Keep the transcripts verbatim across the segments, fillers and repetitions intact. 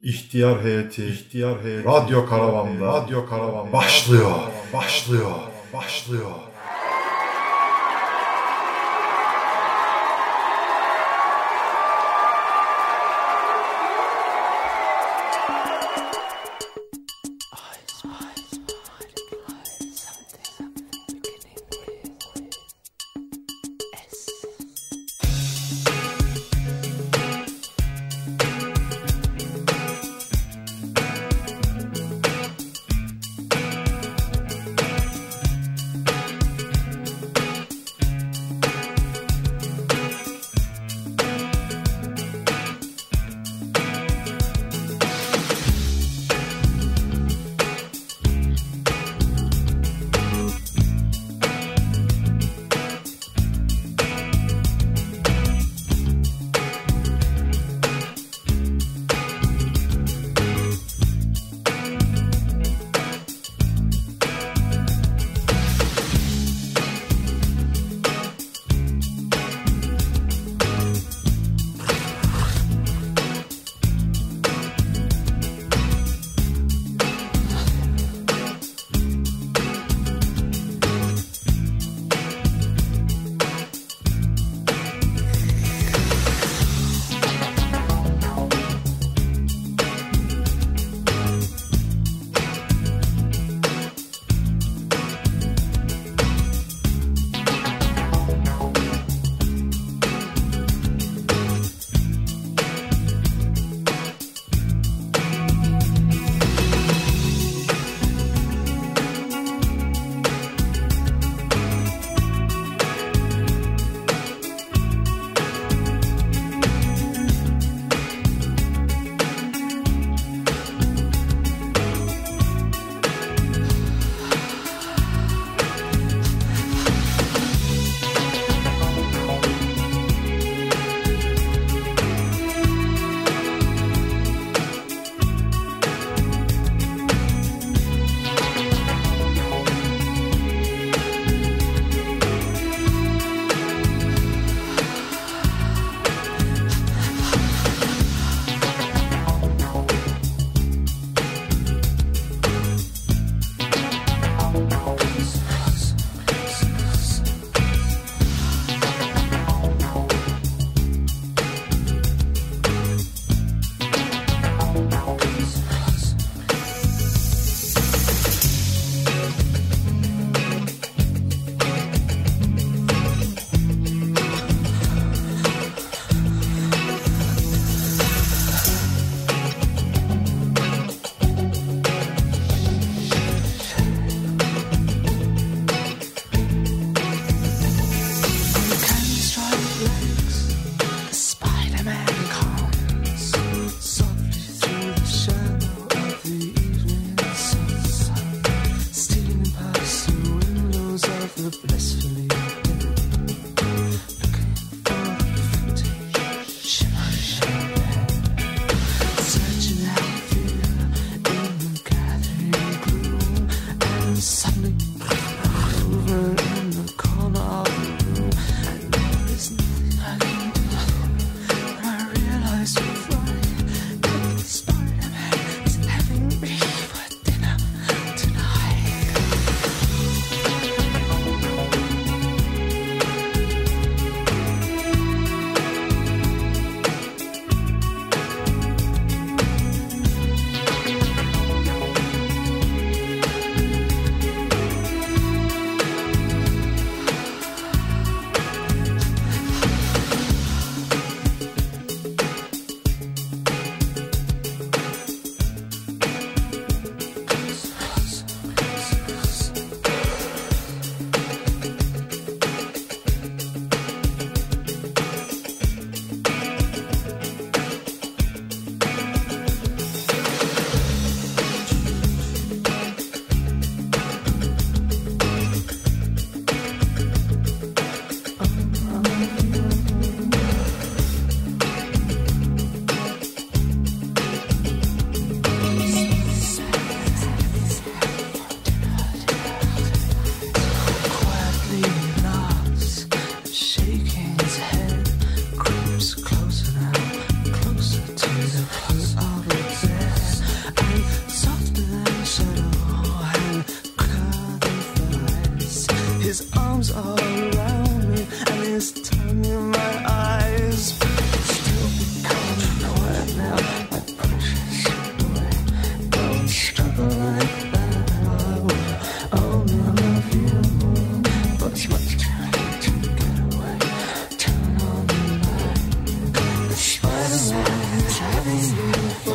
İhtiyar heyeti, ihtiyar heyeti, radyo karavanda, radyo karavanda başlıyor, başlıyor, başlıyor.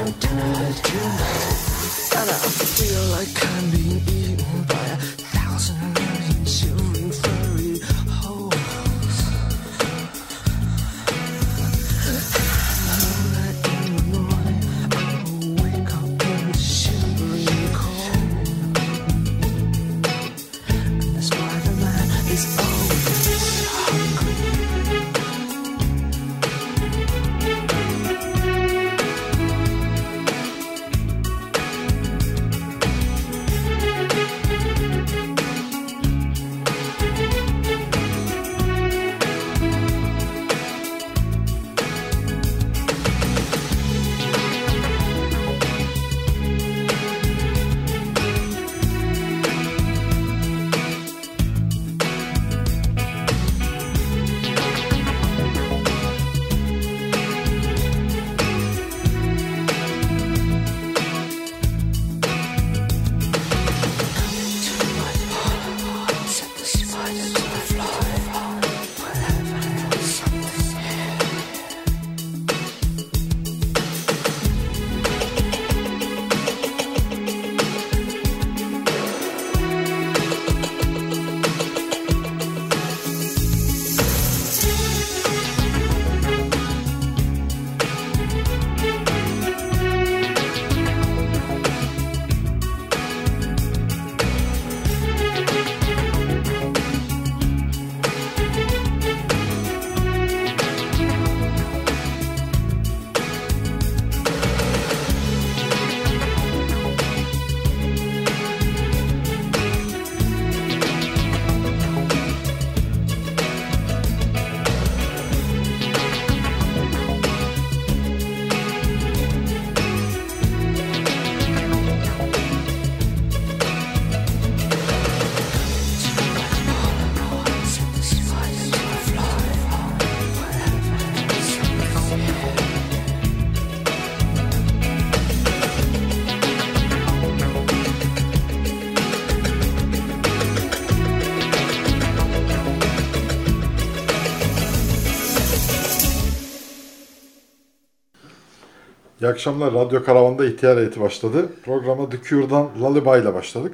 İyi akşamlar. Radyo Karavan'da ihtiyar heyeti başladı. Programa The Cure'dan Lullaby ile başladık.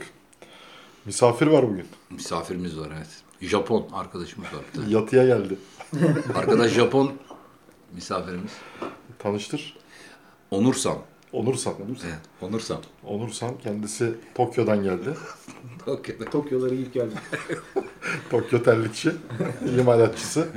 Misafir var bugün. Misafirimiz var, evet. Japon arkadaşımız var. Yatıya geldi. Arkadaş Japon misafirimiz. Tanıştır. Onursan. Onursan. Evet, Onursan. Onursan kendisi Tokyo'dan geldi. Tokyo'da. Tokyo'lara ilk geldi. Tokyo terlikçi, imalatçısı.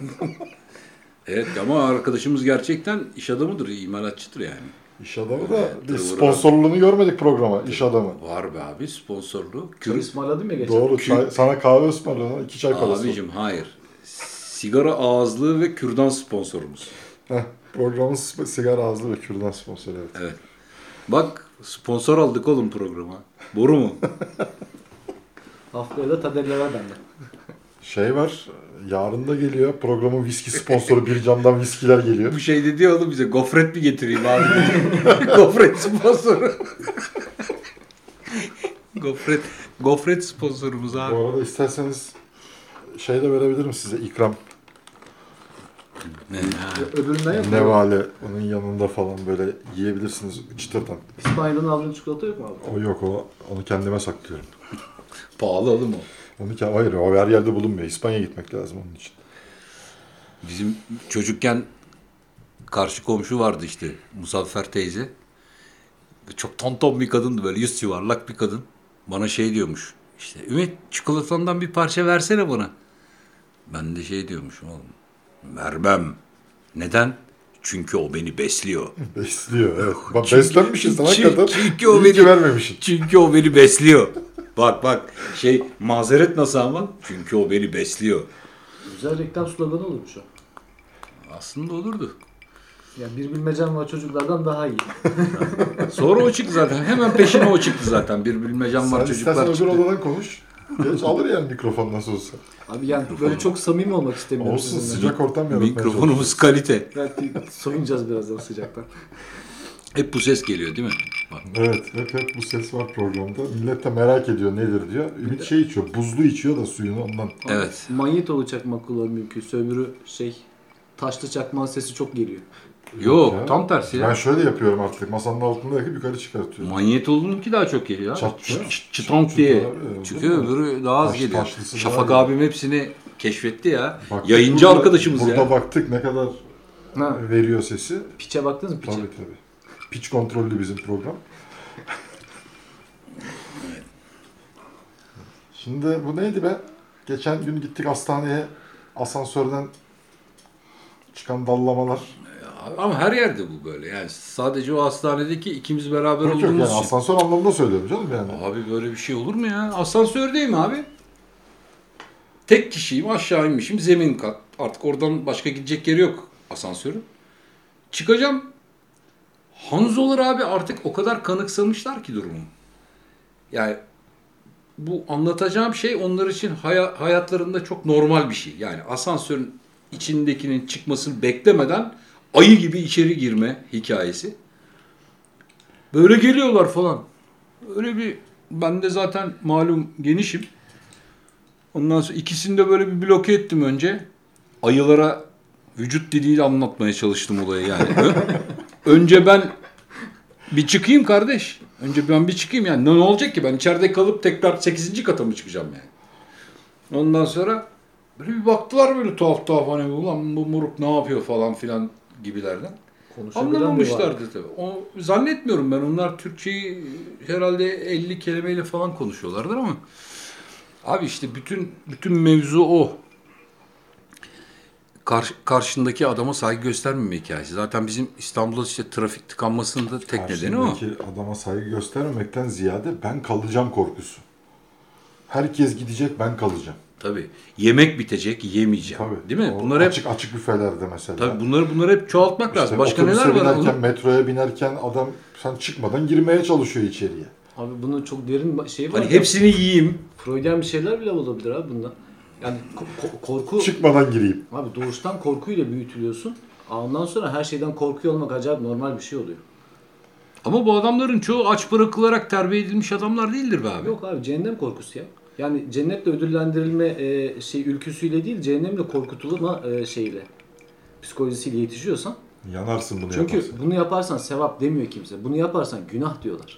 Evet ama arkadaşımız gerçekten iş adamıdır, imalatçıdır yani. İş adamı da bir sponsorluğunu görmedik programa, iş adamı. Var be abi, sponsorluğu. Çay ısmarladın ya geçen. Doğru, çay, sana kahve ısmarladım, iki çay parası. Abicim hayır. Sigara ağızlığı ve kürdan sponsorumuz. Heh, programın sigara ağızlı ve kürdan sponsoru, evet. Evet. Bak sponsor aldık oğlum programa. Boru mu? Haftaya da Tadelle var bende. Şey var, yarın da geliyor programın viski sponsoru bir camdan viskiler geliyor. Bu şey dedi ya oğlum bize, gofret mi getireyim abi? Gofret sponsoru. gofret, gofret sponsorumuz abi. Bu arada isterseniz şey de verebilirim size, ikram. Ne? Öbüründen yok mu? Nevale, onun yanında falan böyle yiyebilirsiniz çıtırdan. İspanya'dan aldığın çikolata yok mu abi? O yok, o onu kendime saklıyorum. Pahalı oğlum o. Onu ki hayır, o her yerde bulunmuyor. İspanya'ya gitmek lazım onun için. Bizim çocukken karşı komşu vardı işte, Muzaffer teyze. Çok tonton bir kadındı, böyle yüz yuvarlak bir kadın. Bana şey diyormuş, işte Ümit çikolatandan bir parça versene bana. Ben de şey diyormuşum oğlum, vermem. Neden? Çünkü o beni besliyor. Besliyor, evet. Bak Çünkü- beslenmişiz sana çünkü- kadar. çünkü o İyi ki beni- vermemişsin. Çünkü o beni besliyor. Bak bak şey mazeret nasıl ama? Çünkü o beni besliyor. Güzel reklam sloganı olurmuş o. Aslında olurdu. Yani bir bilmecem var çocuklardan daha iyi. Sonra o çıktı zaten. Hemen peşine o çıktı zaten. Bir bilmecem var Sen çocuklar istersen öbür çıktı. odadan konuş. Geç alır yani mikrofon nasıl olsa. Abi yani böyle çok samimi olmak istemiyorum Olsun, sizinle. sıcak ortam yaratmaya Mikrofonumuz kalite. Belki soyunacağız birazdan sıcaktan. Hep bu ses geliyor değil mi? Bak. Evet, hep hep bu ses var programda. Millet de merak ediyor nedir diyor. Ümit şey içiyor, buzlu içiyor da suyunu ondan. Evet. Manyetolu çakmak kullanıyor mümkünse. Öbürü şey taşlı çakmağın sesi çok geliyor. Yok, ya. tam tersi ya. Ben şöyle yapıyorum artık. Masanın altında yakıp yukarı çıkartıyorum. Manyet olduğununki daha çok geliyor. Çat, Çıt, çıt, çıt, çıtonk çıt, diye. çıt, Çıkıyor, değil mi? öbürü daha az Taş- geliyor. taşlısı Şafak daha iyi. abim hepsini keşfetti ya. Baktık Yayıncı burada- arkadaşımız burada ya. baktık ne kadar Ha, veriyor sesi. piçe baktınız mı piçe? Tabii tabii. Pitch kontrollü bizim program. Şimdi bu neydi be? Geçen gün gittik hastaneye, asansörden çıkan dallamalar. Ama her yerde bu böyle. Yani sadece o hastanedeki ikimiz beraber Yok yok olduğumuz yani için. asansör anlamında söylüyorum canım yani. Abi böyle bir şey olur mu ya? Asansördeyim abi. Tek kişiyim, aşağı inmişim, zemin kat. Artık oradan başka gidecek yeri yok asansörün. Çıkacağım. Hanzolar abi artık o kadar kanıksamışlar ki durumu. Yani bu anlatacağım şey onlar için haya- hayatlarında çok normal bir şey. Yani asansörün içindekinin çıkmasını beklemeden ayı gibi içeri girme hikayesi. Böyle geliyorlar falan. Öyle bir, ben de zaten malum genişim. Ondan sonra ikisini de böyle bir bloke ettim önce. Ayılara vücut diliyle anlatmaya çalıştım olayı yani. Ö- Önce ben bir çıkayım kardeş. Önce ben bir çıkayım yani. Ne olacak ki, ben içeride kalıp tekrar sekizinci kata mı çıkacağım yani. Ondan sonra böyle bir baktılar böyle tuhaf tuhaf, hani ulan bu moruk ne yapıyor falan filan gibilerden. Konuşabilen mi var? Anlamamışlardı tabii. O, zannetmiyorum ben. Onlar Türkçeyi herhalde elli kelimeyle falan konuşuyorlardır ama abi işte bütün bütün mevzu o. Karş, karşındaki adama saygı göstermeme hikayesi. Zaten bizim İstanbul'da işte trafik tıkanmasının da tek nedeni o. Karşımdaki adama saygı göstermemekten ziyade ben kalacağım korkusu. Herkes gidecek, ben kalacağım. Tabii. Yemek bitecek, yemeyeceğim. Tabii. Değil mi? O Bunlar hep açık açık büfelerde mesela. tabii bunları bunları hep çoğaltmak İşte lazım. Başka otobüse neler var binerken, onun? metroya binerken adam sen çıkmadan girmeye çalışıyor içeriye. Abi bunun çok derin ba- şeyi var. Hani ya. hepsini yiyeyim. Freudyen bir şeyler bile olabilir abi bunda. Yani ko- ko- korku... Çıkmadan gireyim. Abi doğuştan korkuyla büyütülüyorsun. Ondan sonra her şeyden korkuyor olmak acayip normal bir şey oluyor. Ama bu adamların çoğu aç bırakılarak terbiye edilmiş adamlar değildir be abi. Yok abi cehennem korkusu ya. Yani cennetle ödüllendirilme e, şey ülküsüyle değil, cehennemle korkutulma e, şeyle, psikolojisiyle yetişiyorsan. Yanarsın bunu Çünkü yaparsan. bunu yaparsan sevap demiyor kimse. Bunu yaparsan günah diyorlar.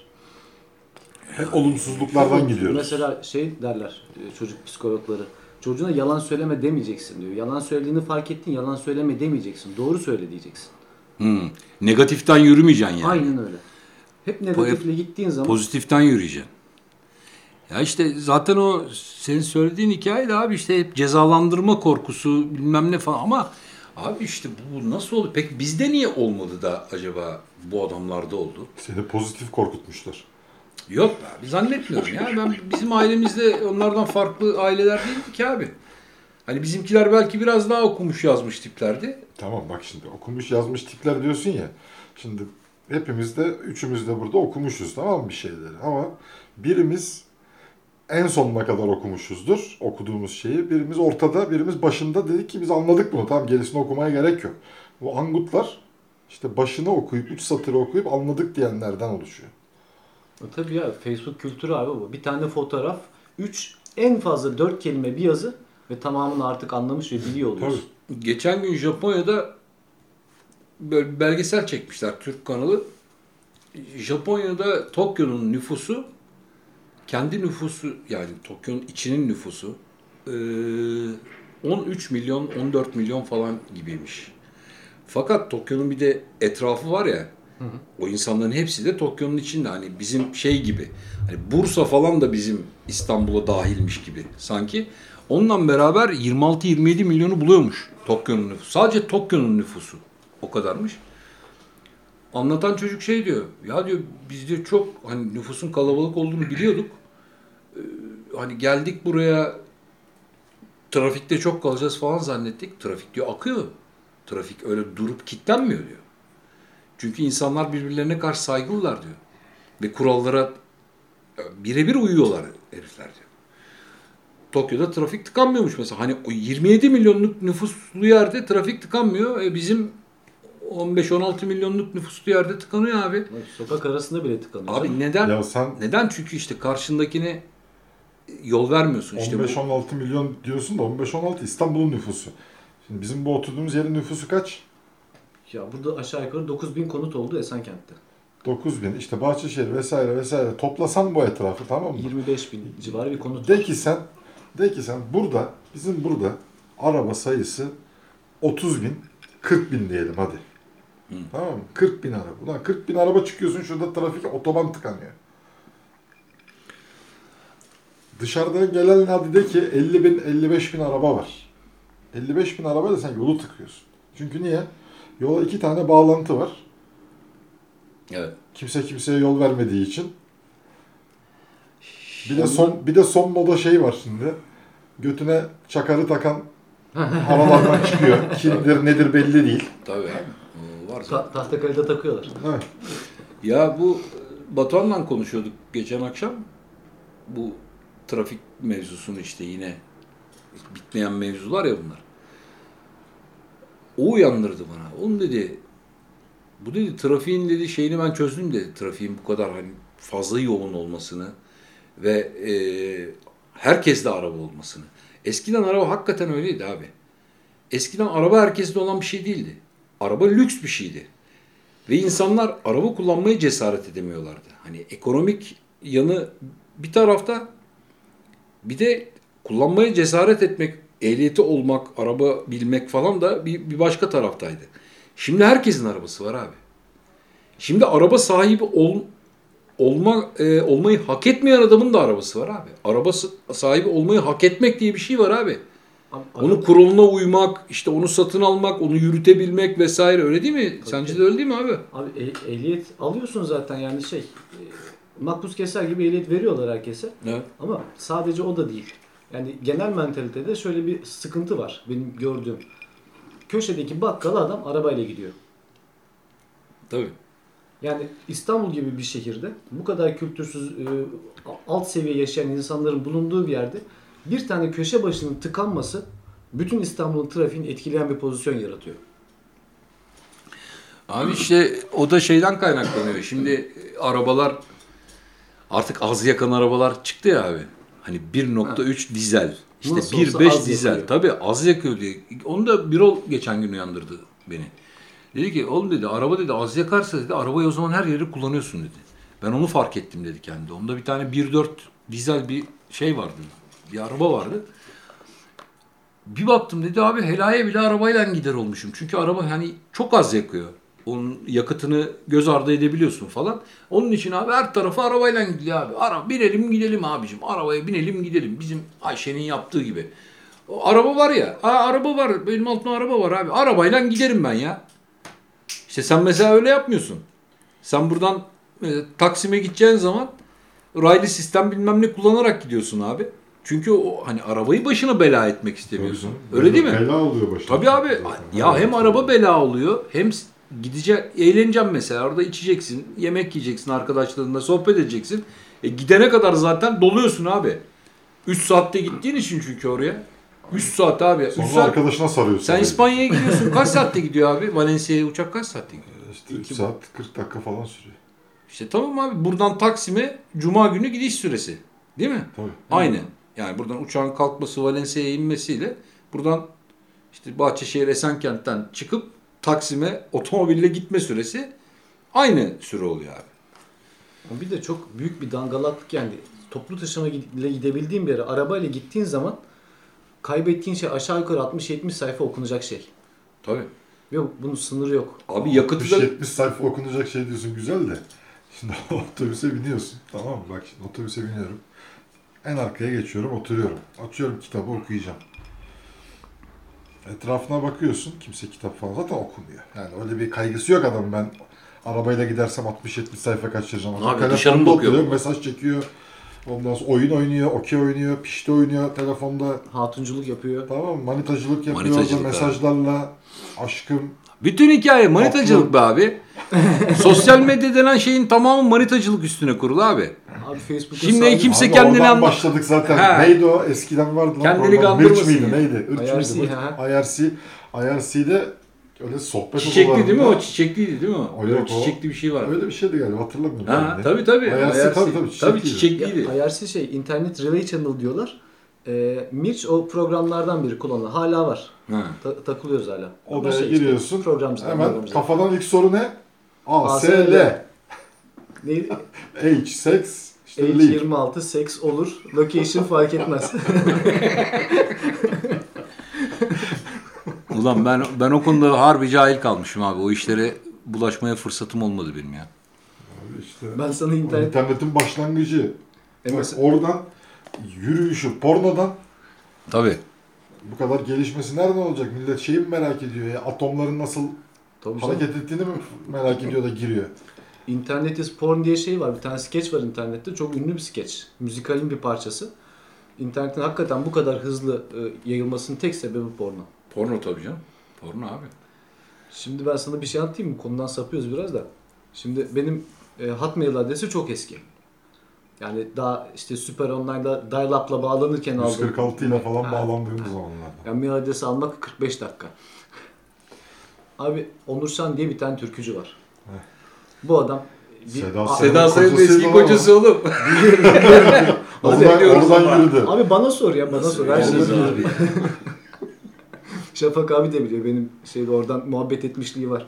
Hep olumsuzluklardan gidiyoruz. Mesela şey derler e, çocuk psikologları. Çocuğuna yalan söyleme demeyeceksin diyor. Yalan söylediğini fark ettin, yalan söyleme demeyeceksin. Doğru söyle diyeceksin. Hmm. Negatiften yürümeyeceksin yani. Aynen öyle. Hep negatifle gittiğin zaman Pozitiften yürüyeceksin. Ya işte zaten o senin söylediğin hikaye de abi işte hep cezalandırma korkusu bilmem ne falan ama abi işte bu nasıl oldu? Peki bizde niye olmadı da acaba bu adamlarda oldu? Seni pozitif korkutmuşlar. Yok be abi, zannetmiyorum ya. Ben bizim ailemizde onlardan farklı aileler değildik ki abi. Hani bizimkiler belki biraz daha okumuş yazmış tiplerdi. Tamam bak şimdi okumuş yazmış tipler diyorsun ya. Şimdi hepimiz de üçümüz de burada okumuşuz tamam mı bir şeyleri ama birimiz en sonuna kadar okumuşuzdur okuduğumuz şeyi. Birimiz ortada, birimiz başında dedik ki biz anladık bunu. Tamam gerisini okumaya gerek yok. Bu angutlar işte başını okuyup, üç satırı okuyup anladık diyenlerden oluşuyor. E tabii ya Facebook kültürü abi bu. Bir tane fotoğraf, üç en fazla dört kelime bir yazı ve tamamını artık anlamış ve biliyor oluyorsun. Geçen gün Japonya'da böyle bir belgesel çekmişler Türk kanalı. Japonya'da Tokyo'nun nüfusu kendi nüfusu yani Tokyo'nun içinin nüfusu on üç milyon on dört milyon falan gibiymiş. Fakat Tokyo'nun bir de etrafı var ya hı hı. O insanların hepsi de Tokyo'nun içinde hani bizim şey gibi hani Bursa falan da bizim İstanbul'a dahilmiş gibi sanki. Onunla beraber yirmi altı yirmi yedi milyonu buluyormuş Tokyo'nun nüfusu. Sadece Tokyo'nun nüfusu o kadarmış. Anlatan çocuk şey diyor. Ya diyor biz diyor çok hani nüfusun kalabalık olduğunu biliyorduk. Ee, hani geldik buraya trafikte çok kalacağız falan zannettik. Trafik diyor akıyor. Trafik öyle durup kilitlenmiyor diyor. Çünkü insanlar birbirlerine karşı saygılılar diyor. Ve kurallara birebir uyuyorlar herifler diyor. Tokyo'da trafik tıkanmıyormuş mesela. Hani o yirmi yedi milyonluk nüfuslu yerde trafik tıkanmıyor. E bizim on beş on altı milyonluk nüfuslu yerde tıkanıyor abi. Sokak arasında bile tıkanıyor. Abi neden? Ya sen Neden? Çünkü işte karşındakine yol vermiyorsun. İşte on beş on altı milyon diyorsun da on beş on altı İstanbul'un nüfusu. Şimdi bizim bu oturduğumuz yerin nüfusu kaç? Ya burada aşağı yukarı dokuz bin konut oldu Esenkent'te. dokuz bin işte Bahçeşehir vesaire vesaire toplasan bu etrafı, tamam mı? yirmi beş bin civarı bir konut De var. ki sen de ki sen burada bizim burada araba sayısı otuz bin kırk bin diyelim hadi. Hı. Tamam mı? kırk bin araba. Ulan kırk bin araba çıkıyorsun, şurada trafik, otoban tıkanıyor. Dışarıdan gelen hadi de ki elli bin elli beş bin araba var. elli beş bin arabayla sen yolu tıkıyorsun. Çünkü niye? Yola iki tane bağlantı var. Evet. Kimse kimseye yol vermediği için. Bir de son bir de son moda şey var şimdi. Götüne çakarı takan aralardan çıkıyor. Kimdir nedir belli değil. Tabii abi. O var zaten. Ta- Tahtakale'de takıyorlar. Evet. Ya bu Batuhan'la konuşuyorduk geçen akşam. Bu trafik mevzusunu işte yine bitmeyen mevzular ya bunlar. O uyandırdı bana. Onun dedi, bu dedi trafiğin dedi şeyini ben çözdüm dedi. Trafiğin bu kadar hani fazla yoğun olmasını ve e, herkeste araba olmasını. Eskiden araba hakikaten öyleydi abi. Eskiden araba herkeste olan bir şey değildi. Araba lüks bir şeydi. Ve insanlar araba kullanmaya cesaret edemiyorlardı. Hani ekonomik yanı bir tarafta, bir de kullanmaya cesaret etmek, ehliyeti olmak, araba bilmek falan da bir, bir başka taraftaydı. Şimdi herkesin arabası var abi. Şimdi araba sahibi ol, olma, e, olmayı hak etmeyen adamın da arabası var abi. Araba sahibi olmayı hak etmek diye bir şey var abi. Abi, Onun kuralına uymak, işte onu satın almak, onu yürütebilmek vesaire, öyle değil mi? Sence de öyle değil mi abi? Abi eh- ehliyet alıyorsun zaten yani şey. E, makbuz keser gibi ehliyet veriyorlar herkese. Evet. Ama sadece o da değil. Yani genel mentalitede şöyle bir sıkıntı var benim gördüğüm. Köşedeki bakkala adam arabayla gidiyor. Tabii. Yani İstanbul gibi bir şehirde bu kadar kültürsüz, e, alt seviye yaşayan insanların bulunduğu bir yerde bir tane köşe başının tıkanması bütün İstanbul'un trafiğini etkileyen bir pozisyon yaratıyor. Abi işte o da şeyden kaynaklanıyor. Şimdi arabalar artık az yakan arabalar çıktı ya abi. Hani bir nokta üç dizel. İşte Nasıl bir olsa beş az dizel. yakıyor. Tabii az yakıyor diye. Onu da Birol geçen gün uyandırdı beni. Dedi ki oğlum dedi araba dedi az yakarsa dedi arabayı o zaman her yeri kullanıyorsun dedi. Ben onu fark ettim dedi kendi. Onda bir tane bir dört dizel bir şey vardı. Bir araba vardı. Bir baktım dedi abi helaya bile arabayla gider olmuşum. Çünkü araba hani çok az yakıyor. Onun yakıtını göz ardı edebiliyorsun falan. Onun için abi her tarafa arabayla gidiyor abi. Ara, binelim gidelim abicim. Arabaya binelim gidelim. Bizim Ayşe'nin yaptığı gibi. O araba var ya. Aa, araba var. Benim altımda araba var abi. Arabayla giderim ben ya. İşte sen mesela öyle yapmıyorsun. Sen buradan e, Taksim'e gideceğin zaman raylı sistem bilmem ne kullanarak gidiyorsun abi. Çünkü o hani arabayı başına bela etmek istemiyorsun. Tabii Öyle değil mi? Bela oluyor başına. Tabii abi. Zaten. Ya hem araba bela oluyor hem gidecek, eğleneceğim mesela. Orada içeceksin, yemek yiyeceksin, arkadaşlarınla sohbet edeceksin. E gidene kadar zaten doluyorsun abi. üç saatte gittiğin için çünkü oraya. üç saat abi. üç Sonra saat. arkadaşına sarıyorsun. Sen İspanya'ya gidiyorsun. Kaç saatte gidiyor abi? Valencia'ya uçak kaç saatte gidiyor? İşte üç saat kırk dakika falan sürüyor. İşte tamam abi. Buradan Taksim'e Cuma günü gidiş süresi. Değil mi? Tabii. Aynı. Yani buradan uçağın kalkması, Valencia'ya inmesiyle buradan işte Bahçeşehir Esenkent'ten çıkıp Taksim'e otomobille gitme süresi aynı süre oluyor abi. Bir de çok büyük bir dangalaklık yani. Toplu taşıma ile gidebildiğin bir yere arabayla gittiğin zaman kaybettiğin şey aşağı yukarı altmış yetmiş sayfa okunacak şey. Tabii. Ve bunun sınırı yok. Abi yakıtı da... altmış yetmiş sayfa okunacak şey diyorsun güzel de. Şimdi otobüse biniyorsun. Tamam mı? Bak şimdi otobüse biniyorum. En arkaya geçiyorum, oturuyorum. Açıyorum kitabı okuyacağım. Etrafına bakıyorsun. Kimse kitap falan zaten okumuyor. Yani öyle bir kaygısı yok adam. Ben arabayla gidersem altmış yetmiş sayfa kaçıracağım. Abi Telefonda dışarı mı bakıyor? oturuyor, mesaj çekiyor. Ondan sonra oyun oynuyor, okey oynuyor, pişti oynuyor telefonda. Hatunculuk yapıyor. Tamam mı? Manitacılık yapıyor Manitacılık orada abi. mesajlarla. Aşkım. Bütün hikaye manitacılık be abi. Sosyal medya denen şeyin tamamı manitacılık üstüne kurulu abi. Abi Facebook'un Şimdi sahibi- kimse Abi kendini oradan anla- başladık zaten. He. Neydi o? Eskiden vardı lan. Kendini program. kandırmasın Irç mıydı? ya. Neydi? Irç I R C, mıydı? ha. I R C. I R C'de öyle sohbet Çiçekli değil mi odalarında- o? Çiçekliydi değil mi o? O yok, o çiçekli bir şey var. Öyle bir şeydi galiba hatırlamıyorum. Ha, ben de. tabii tabii. I R C tabii tabii Tabii çiçekliydi. çiçekliydi. Ya, I R C şey, Internet Relay Channel diyorlar. E, Mirç o programlardan biri kullanılan. Hala var. Ha. Ta- takılıyoruz hala. Ama Odaya şey işte, giriyorsun. programcılar, Hemen programcılar. kafadan ilk soru ne? A, S, A, S, L. Neydi? H, sex, işte H leave. yirmi altı seks olur. Location fark etmez. Ulan ben ben o konuda harbi cahil kalmışım abi. O işlere bulaşmaya fırsatım olmadı benim ya. Abi işte Ben sana internet... internetin başlangıcı. E Bak, mesela- oradan yürüyüşü, pornodan Tabii. bu kadar gelişmesi nereden olacak? Millet şeyi mi merak ediyor ya? Atomların nasıl Tabii canım. hareket ettiğini mi merak ediyor da giriyor? Internet is porn diye şey var. Bir tane skeç var internette. Çok ünlü bir skeç. Müzikalin bir parçası. İnternetin hakikaten bu kadar hızlı e, yayılmasının tek sebebi porno. Porno tabii canım. Porno abi. Şimdi ben sana bir şey anlatayım mı? Konudan sapıyoruz biraz da. Şimdi benim e, Hotmail adresi çok eski. Yani daha işte Süper Online'da dial-up'la bağlanırken aldım. yüz kırk altı ile falan Ha. bağlandığımız zamanlarda. Yani mail adresi almak kırk beş dakika. Abi Onur Şan diye bir tane türkücü var. Heh. Bu adam bir, Seda A- Sayan. Seda Sayan'ın kocasıydı eski ama. kocası oğlum. Oradan, Biliyoruz oradan ama. yürüdü. Abi bana sor ya bana sor. Her şeyi Olmaz biliyorum. abi. Şafak abi de biliyor. Benim şeyde oradan muhabbet etmişliği var.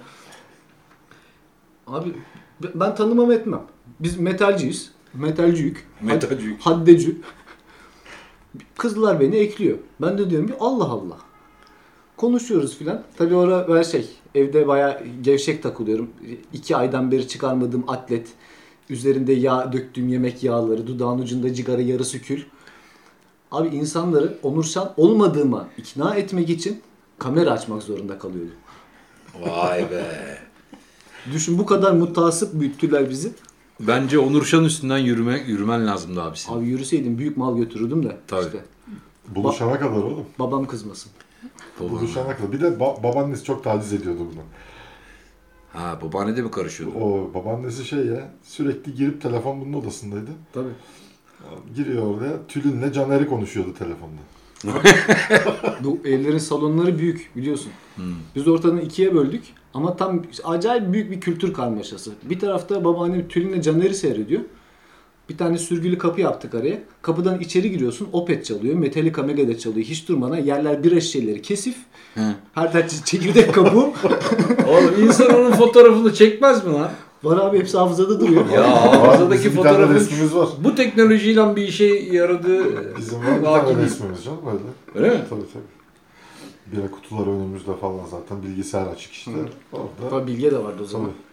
Abi ben tanımam etmem. Biz metalciyiz. Metalciyük. Metalciyük. Haddeci. Kızlar beni ekliyor. Ben de diyorum ki Allah Allah. Konuşuyoruz filan. Tabii orada ben şey evde bayağı gevşek takılıyorum. İki aydan beri çıkarmadığım atlet. Üzerinde yağ döktüğüm yemek yağları. Dudağın ucunda cigara yarısı kül. Abi insanları Onurşan olmadığıma ikna etmek için kamera açmak zorunda kalıyordum. Vay be. Düşün bu kadar mutasip büyüttüler bizi. Bence Onurşan üstünden yürüme, yürümen lazımdı abi senin. Abi yürüseydim büyük mal götürürdüm de. Tabii. İşte Buluşana kadar oğlum. babam kızmasın. Buluşana kadar. Bir de ba- babaannesi çok taciz ediyordu bunu. Ha babaanne de mi karışıyordu? O babaannesi şey ya, sürekli girip telefon bunun odasındaydı. Tabii. Giriyor oraya, Tülin'le Caner'i konuşuyordu telefonda. Bu evlerin salonları büyük biliyorsun. Hmm. Biz ortadan ikiye böldük ama tam acayip büyük bir kültür karmaşası. Bir tarafta babaannem Tülin'le Caner'i seyrediyor. Bir tane sürgülü kapı yaptık araya. Kapıdan içeri giriyorsun. Opet çalıyor. Metallica Megadeth çalıyor. Hiç durmadan yerler bira şişeleri kesif. Hı. Her taraf çekirdek kabuğu. Oğlum insan onun fotoğrafını çekmez mi lan? Var abi hepsi hafızada duruyor. Ya Var, hafızadaki bizim bir tane fotoğrafın resmimiz var. bu teknolojiyle bir işe yaradığı Bizim var bir hakim tane değil. resmimiz canım böyle. Öyle mi? Tabii tabii. Bira kutuları önümüzde falan zaten, bilgisayar açık işte. Hı. Orada. Tabii Bilge de vardı o zaman. Tabii.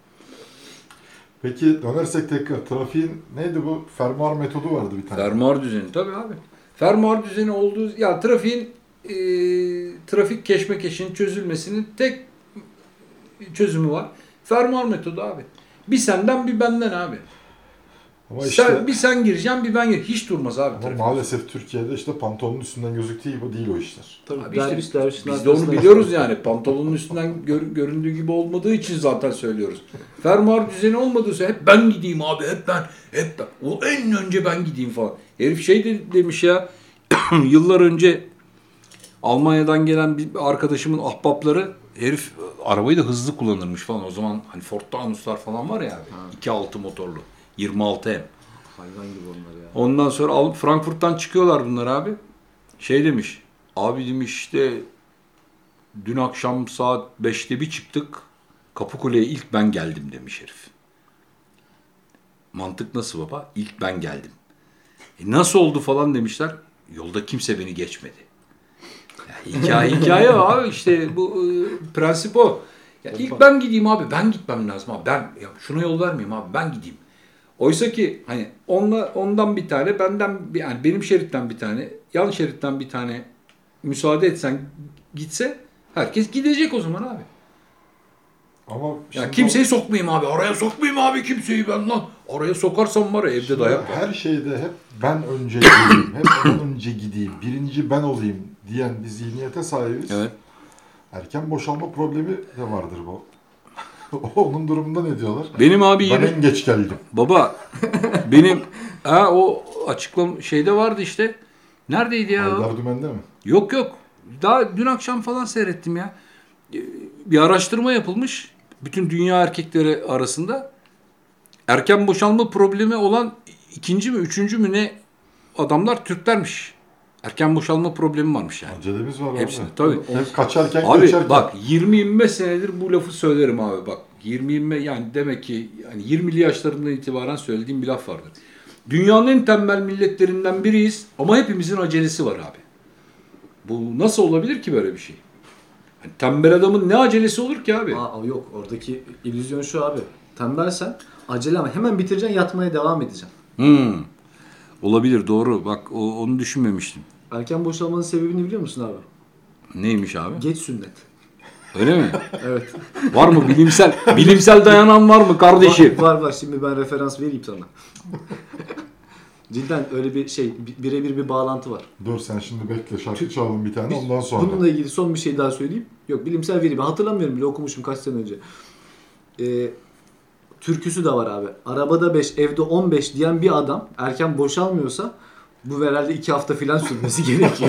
Peki dönersek tekrar trafiğin neydi bu? Fermuar metodu vardı bir tane. Fermuar düzeni tabii abi. Fermuar düzeni olduğu ya trafiğin e, trafik keşmekeşinin çözülmesinin tek çözümü var. Fermuar metodu abi. Bir senden bir benden abi. Ama işte Sen, bir sen gireceksin bir ben gireceğim. Hiç durmaz abi ama trafik. maalesef Türkiye'de işte pantolonun üstünden gözüktüğü gibi değil o işler. Tabii Abi işte derviş dervişin Biz de onu arkasında- biliyoruz yani. Pantolonun üstünden gör- göründüğü gibi olmadığı için zaten söylüyoruz. Fermuar düzeni olmadığı sürece hep ben gideyim abi, hep ben, hep ben. O en önce ben gideyim falan. Herif şey de demiş ya, yıllar önce Almanya'dan gelen bir arkadaşımın ahbapları, herif arabayı da hızlı kullanırmış falan. O zaman hani Ford Taunus'lar falan var ya abi. iki nokta altı motorlu. yirmi altı M. Hayvan gibi onlar ya. Ondan sonra al- Frankfurt'tan çıkıyorlar bunlar abi. Şey demiş. Abi demiş işte dün akşam saat beşte bir çıktık. Kapıkule'ye ilk ben geldim demiş herif. Mantık nasıl baba? İlk ben geldim. E nasıl oldu falan demişler. Yolda kimse beni geçmedi. Yani hikaye hikaye o abi işte bu e, prensip o. Ya ilk ben gideyim abi. Ben gitmem lazım abi. Ben ya şuna yol vermeyeyim abi. Ben gideyim. Oysa ki hani onla, ondan bir tane, benden bir, yani benim şeritten bir tane, yan şeritten bir tane müsaade etsen gitse herkes gidecek o zaman abi. Ama Ya şimdi kimseyi sokmayayım abi. Oraya sokmayayım abi kimseyi ben lan. Oraya sokarsam var ya evde Şimdi dayak var. her şeyde hep ben önce gideyim, hep ben önce gideyim, birinci ben olayım diyen bir zihniyete sahibiz. Evet. Erken boşalma problemi de vardır bu. Onun durumunda ne diyorlar? Benim abi Ben yirmi en geç geldim. baba benim ha o açıklam şeyde vardı işte. Neredeydi ya? o? Haydar Dümen'de mi? Yok yok. Daha dün akşam falan seyrettim ya. Ee, Bir araştırma yapılmış. Bütün dünya erkekleri arasında. Erken boşalma problemi olan ikinci mi, üçüncü mü ne adamlar Türklermiş. Erken boşalma problemi varmış yani. Acelemiz var abi. Hepsinde tabii. Hep kaçarken Abi geçerken. bak yirmi yirmi beş senedir bu lafı söylerim abi bak. yirmi yirmi yani demek ki yani yirmili yaşlarından itibaren söylediğim bir laf vardır. Dünyanın en tembel milletlerinden biriyiz ama hepimizin acelesi var abi. Bu nasıl olabilir ki böyle bir şey? Yani tembel adamın ne acelesi olur ki abi? Aa, yok oradaki illüzyon şu abi. Tembelsen acele ama hemen bitireceksin, yatmaya devam edeceksin. Hmm. Olabilir doğru. Bak o, onu düşünmemiştim. Erken boşalmanın sebebini biliyor musun abi? Neymiş abi? Geç sünnet. Öyle mi? Evet. Var mı bilimsel bilimsel dayanan var mı kardeşim? Var, var var şimdi ben referans vereyim sana. Cidden öyle bir şey bi- birebir bir bağlantı var. Dur sen şimdi bekle şarkı çalalım bir tane ondan sonra. Bununla ilgili son bir şey daha söyleyeyim. Yok bilimsel veri ben hatırlamıyorum bile okumuşum kaç sene önce. Ee, türküsü de var abi. Arabada beş evde on beş diyen bir adam erken boşalmıyorsa bu herhalde iki hafta filan sürmesi gerekiyor.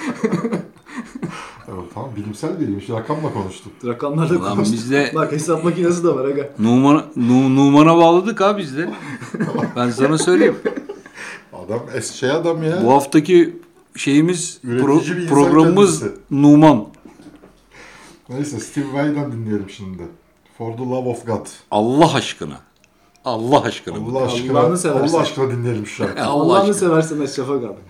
Evet, tamam bilimsel değilmiş rakamla konuştuk. Rakamlarda Ulan konuştuk. bizde- Bak hesap makinesi de var aga. Numan, Nu- Numan'a bağladık ha biz de. Ben sana söyleyeyim. Adam es şey adam ya. Bu haftaki şeyimiz Üretici pro- bir insan programımız kendisi. Numan. Neyse Steve Vai'den dinleyelim şimdi. For the Love of God. Allah aşkına. Allah aşkına. Allah aşkına, Allah'ını seversen. Allah aşkına dinleyelim şu şarkıyı. Allah Allah'ını aşkına. seversen Eşref'e abi.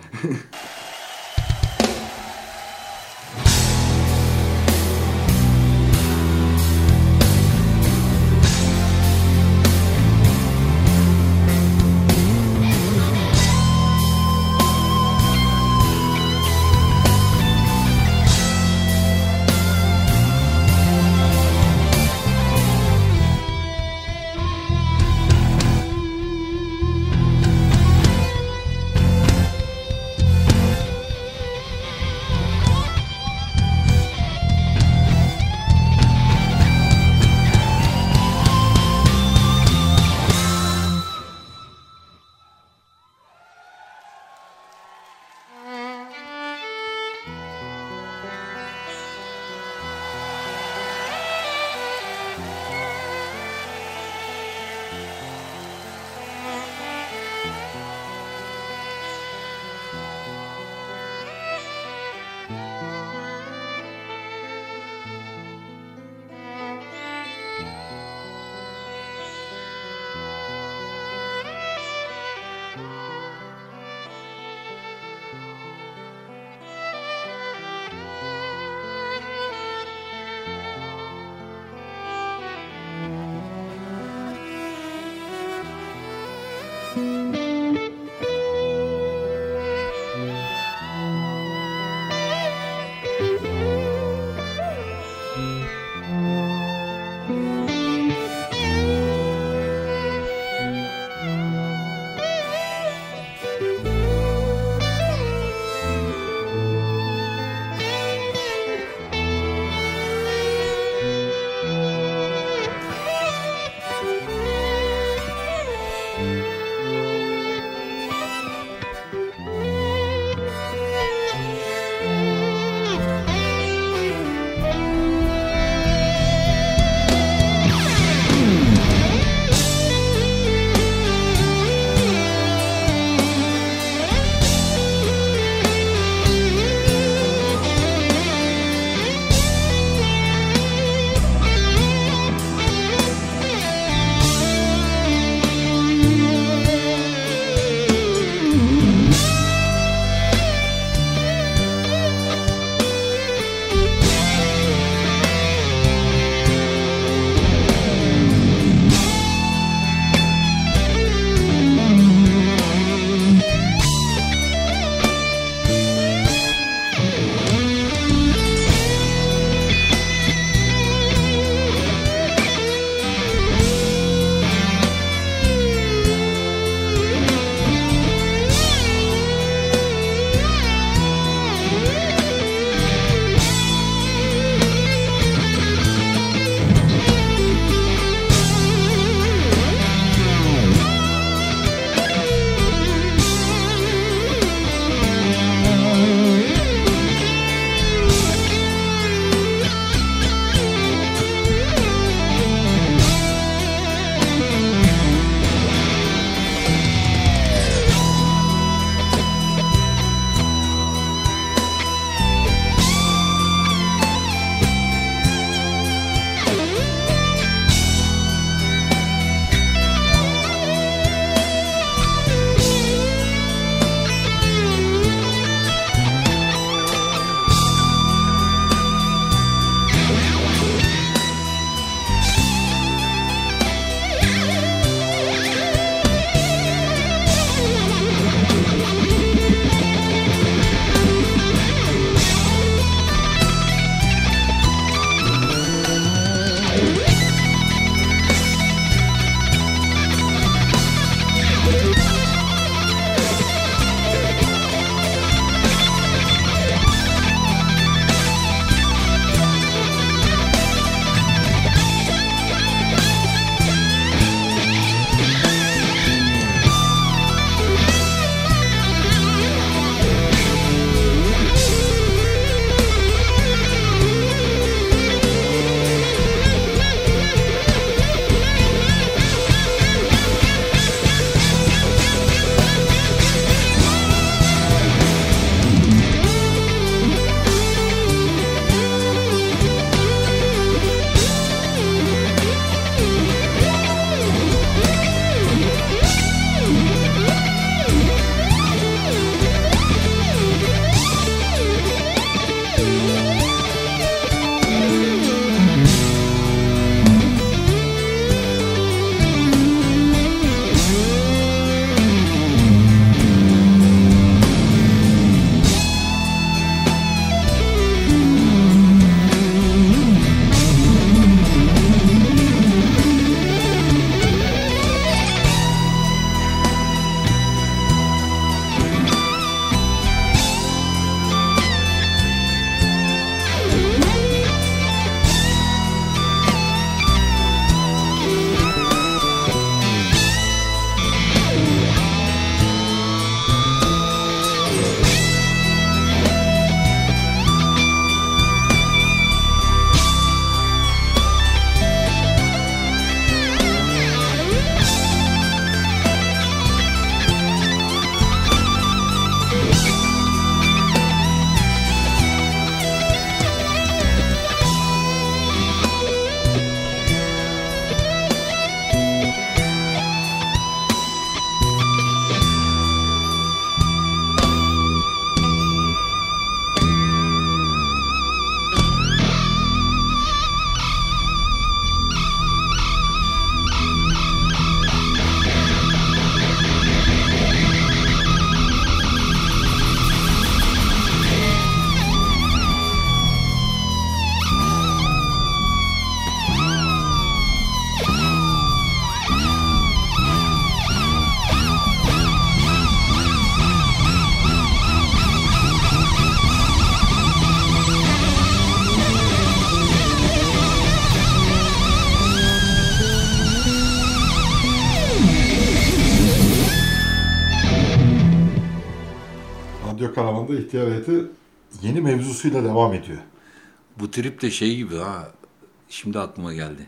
Radyo Karavan'da ihtiyar heyeti yeni mevzusuyla devam ediyor. Bu trip de şey gibi ha. Şimdi aklıma geldi.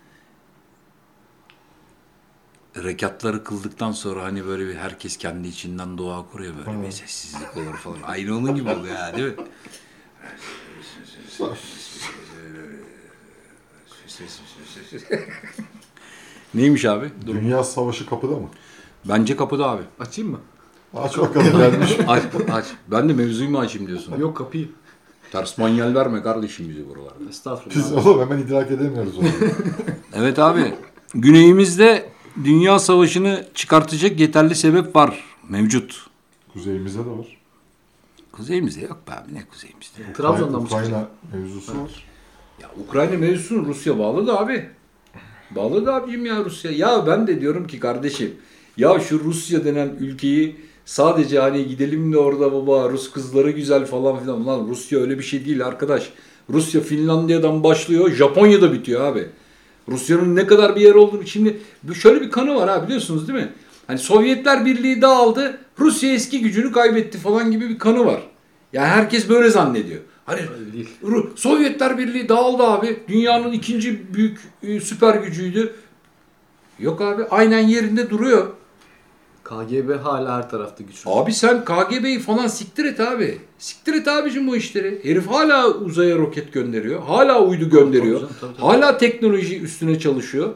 Rekatları kıldıktan sonra hani böyle bir herkes kendi içinden dua kuruyor böyle hmm. bir sessizlik olur falan. Aynı onun gibi oluyor ya değil mi? Neymiş abi? Durum. Dünya Savaşı kapıda mı? Bence kapıda abi. Açayım mı? Aç bakalım gelmiş. aç, aç. Ben de mevzuyu mu açayım diyorsun? Yok kapıyı. Ters manyel verme kardeşim bizi buralarda. Estağfurullah. Biz oğlum hemen idrak edemiyoruz onu. Evet abi. Güneyimizde Dünya Savaşı'nı çıkartacak yeterli sebep var. Mevcut. Kuzeyimizde de var. Kuzeyimizde yok be abi. Ne kuzeyimizde? Trabzon'dan mı Ukrayna çıkacak? mevzusu var. Ya Ukrayna mevzusunu Rusya bağlı da abi. Bağlı da abicim ya Rusya. Ya ben de diyorum ki kardeşim. Ya şu Rusya denen ülkeyi sadece hani gidelim de orada baba Rus kızları güzel falan filan. Lan Rusya öyle bir şey değil arkadaş. Rusya Finlandiya'dan başlıyor. Japonya'da bitiyor abi. Rusya'nın ne kadar bir yer olduğunu şimdi şöyle bir kanı var ha biliyorsunuz değil mi? Hani Sovyetler Birliği dağıldı. Rusya eski gücünü kaybetti falan gibi bir kanı var. Yani herkes böyle zannediyor. Hani Sovyetler Birliği dağıldı abi. Dünyanın ikinci büyük e, süper gücüydü. Yok abi aynen yerinde duruyor. K G B hala her tarafta güçlü. Abi sen K G B'yi falan siktir et abi. Siktir et abicim bu işleri. Herif hala uzaya roket gönderiyor. Hala uydu gönderiyor. Tabii, tabii, tabii. Hala teknoloji üstüne çalışıyor.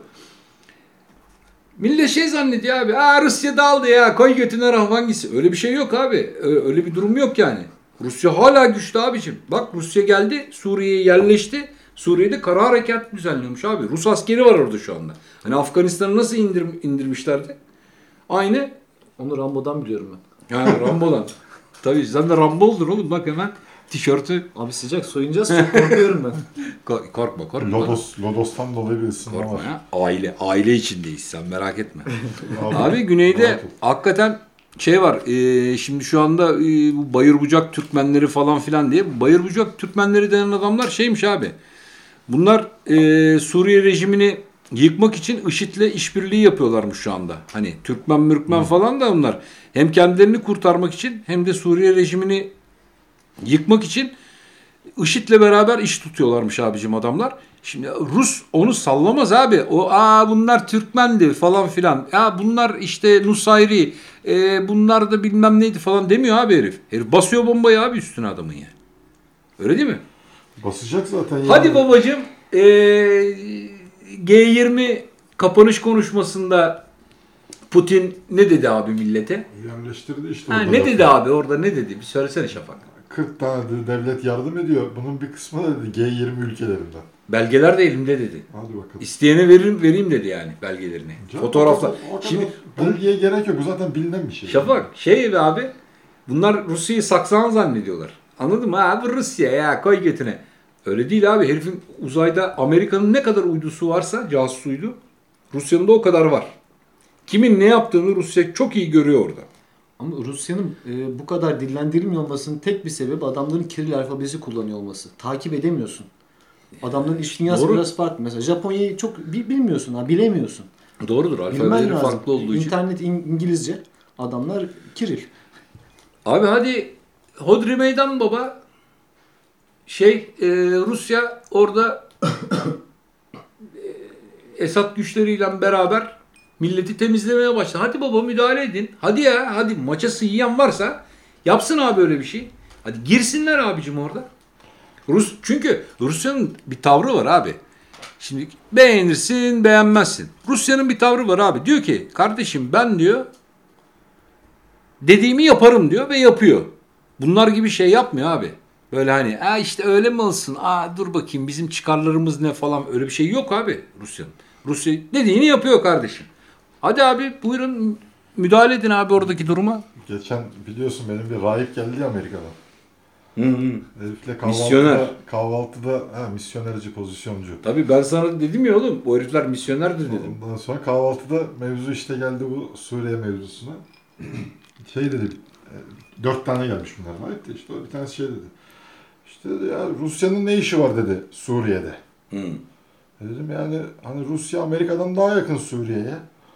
Millet şey zannediyor abi. Aa Rusya dağıldı ya. Koy götüne hangisi? Öyle bir şey yok abi. Öyle bir durum yok yani. Rusya hala güçlü abicim. Bak Rusya geldi. Suriye'ye yerleşti. Suriye'de kara harekat düzenliyormuş abi. Rus askeri var orada şu anda. Hani Afganistan'ı nasıl indir, indirmişlerdi? Aynı. Onu Rambo'dan biliyorum ben. Yani Rambo'dan. Tabii sen de Rambo oldun oğlum. Bak hemen tişörtü. Abi sıcak soyunacağız çok korkuyorum ben. Korkma korkma. Lodos, Lodos'tan dolayı bir ısınma korkma var. Ya. Aile, aile içindeyiz sen merak etme. abi, abi güneyde hakikaten şey var. E, şimdi şu anda e, bu Bayırbucak Türkmenleri falan filan diye. Bayırbucak Türkmenleri denen adamlar şeymiş abi. Bunlar e, Suriye rejimini yıkmak için IŞİD'le işbirliği yapıyorlarmış şu anda. Hani Türkmen, Mürkmen hmm. falan da onlar. Hem kendilerini kurtarmak için hem de Suriye rejimini yıkmak için IŞİD'le beraber iş tutuyorlarmış abicim adamlar. Şimdi Rus onu sallamaz abi. O aa bunlar Türkmendi falan filan. Ya bunlar işte Nusayri. E, bunlar da bilmem neydi falan demiyor abi herif. Herif basıyor bombayı abi üstüne adamın ya. Öyle değil mi? Basacak zaten. Hadi yani. babacığım. Eee G yirmi kapanış konuşmasında Putin ne dedi abi millete? Yerleştirdi işte. Ha, ne dedi abi orada ne dedi? Bir söylesene Şafak. kırk tane devlet yardım ediyor. Bunun bir kısmı da dedi G yirmi ülkelerinden. Belgeler de elimde dedi. Hadi bakalım. İsteyene veririm, vereyim dedi yani belgelerini. Canım, fotoğraflar. O kadar, Şimdi belgeye gerek yok. Bu zaten bilinen bir şey. Şafak şey abi bunlar Rusya'yı saksan zannediyorlar. Anladın mı? Ha bu Rusya ya koy götüne. Öyle değil abi. Herifin uzayda Amerika'nın ne kadar uydusu varsa casus uydu. Rusya'nın da o kadar var. Kimin ne yaptığını Rusya çok iyi görüyor orada. Ama Rusya'nın e, bu kadar dillendirilmiyor olmasının tek bir sebebi adamların Kiril alfabesi kullanıyor olması. Takip edemiyorsun. Adamların iş dünyası Doğru. biraz farklı. Mesela Japonya'yı çok bilmiyorsun ha, bilemiyorsun. Doğrudur. Alfabeleri farklı olduğu için. İnternet İngilizce. Adamlar Kiril. Abi hadi Hodri Meydan baba. Şey e, Rusya orada e, Esad güçleriyle beraber milleti temizlemeye başladı. Hadi baba müdahale edin. Hadi ya hadi maçası yiyen varsa yapsın abi öyle bir şey. Hadi girsinler abicim orada. Rus çünkü Rusya'nın bir tavrı var abi. Şimdi beğenirsin beğenmezsin. Rusya'nın bir tavrı var abi. Diyor ki kardeşim ben diyor dediğimi yaparım diyor ve yapıyor. Bunlar gibi şey yapmıyor abi. Böyle hani Aa işte öyle mi olsun? Aa dur bakayım bizim çıkarlarımız ne falan öyle bir şey yok abi Rusya'nın. Rusya dediğini yapıyor kardeşim. Hadi abi buyurun müdahale edin abi oradaki duruma. Geçen biliyorsun benim bir rahip geldi ya Amerika'dan. Hı hı. Herifle kahvaltıda, Misyoner. kahvaltıda ha, misyonerci pozisyoncu. Tabii ben sana dedim ya oğlum bu herifler misyonerdir dedim. Ondan sonra kahvaltıda mevzu işte geldi bu Suriye mevzusuna. Şey dedi, dört tane gelmiş bunlar rahip de işte bir tanesi şey dedi. İşte dedi ya Rusya'nın ne işi var dedi Suriye'de. Hı. Dedim yani hani Rusya Amerika'dan daha yakın Suriye'ye.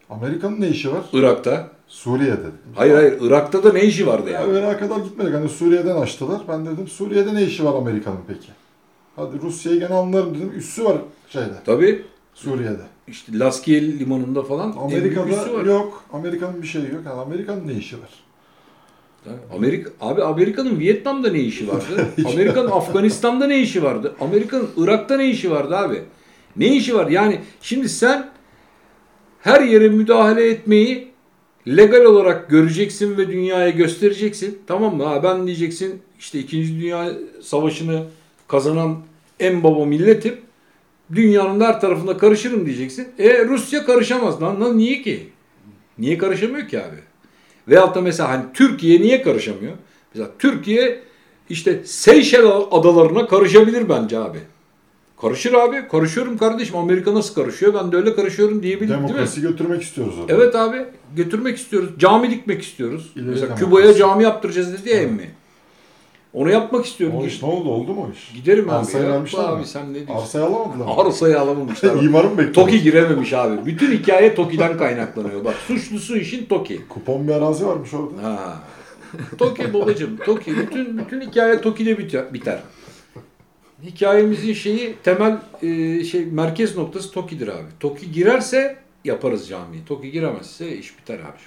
Amerika'nın ne işi var? Irak'ta. Suriye'de. Hayır hayır Irak'ta da ne işi vardı Ya yani? Irak'a kadar gitmedik. Hani Suriye'den açtılar. Ben dedim Suriye'de ne işi var Amerika'nın peki? Hadi Rusya'yı gene anlarım dedim. Üssü var şeyde. Tabii. Suriye'de. İşte Laskiye limanında falan en büyük üssü Amerika'da var. yok. Amerika'nın bir şeyi yok. Yani Amerika'nın ne işi var? Amerika, abi Amerika'nın Vietnam'da ne işi vardı? Amerika'nın Afganistan'da ne işi vardı? Amerika'nın Irak'ta ne işi vardı abi? Ne işi var? Yani şimdi sen her yere müdahale etmeyi legal olarak göreceksin ve dünyaya göstereceksin. Tamam mı? Ha, ben diyeceksin işte İkinci Dünya Savaşı'nı kazanan en baba milletim. Dünyanın her tarafına karışırım diyeceksin. E Rusya karışamaz lan. Lan niye ki? Niye karışamıyor ki abi? Veyahut da mesela hani Türkiye niye karışamıyor? Mesela Türkiye işte Seyşel adalarına karışabilir bence abi. Karışır abi. Karışıyorum kardeşim. Amerika nasıl karışıyor? Ben de öyle karışıyorum diyebilir değil mi? Demokrasi götürmek istiyoruz orada. Evet abi. Götürmek istiyoruz. Cami dikmek istiyoruz. İleri Mesela demokrasi. Küba'ya cami yaptıracağız dedi ya emmi. Onu yapmak istiyorum. O iş ne oldu? Oldu mu o iş? Giderim abi. Arsayı Ya. vermişler Abi mi? sen ne diyorsun? Arsayı alamadılar mı? Arsayı alamamışlar. İmarı mı bekliyor? TOKİ girememiş abi. Bütün hikaye TOKİ'den kaynaklanıyor. Bak suçlusu işin TOKİ. Kupon bir arazi varmış orada. Ha. TOKİ babacığım. TOKİ. Bütün bütün hikaye TOKİ'de biter. biter. Hikayemizin şeyi temel e, şey merkez noktası TOKİ'dir abi. TOKİ girerse yaparız camiyi. TOKİ giremezse iş biter abi.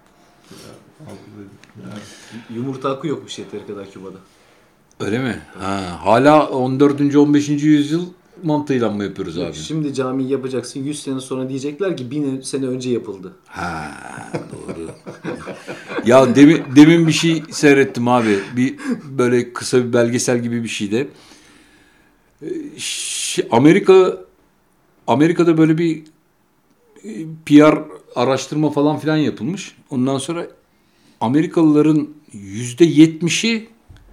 Yumurta akı yokmuş yeteri kadar Küba'da. Öyle mi? Ha, hala on dördüncü on beşinci yüzyıl mantığıyla mı yapıyoruz abi? Şimdi camiyi yapacaksın. yüz sene sonra diyecekler ki bin sene önce yapıldı. Ha, doğru. Ya demin, demin bir şey seyrettim abi. Bir böyle kısa bir belgesel gibi bir şeyde. Ş- Amerika Amerika'da böyle bir P R araştırma falan filan yapılmış. Ondan sonra Amerikalıların yüzde yetmişi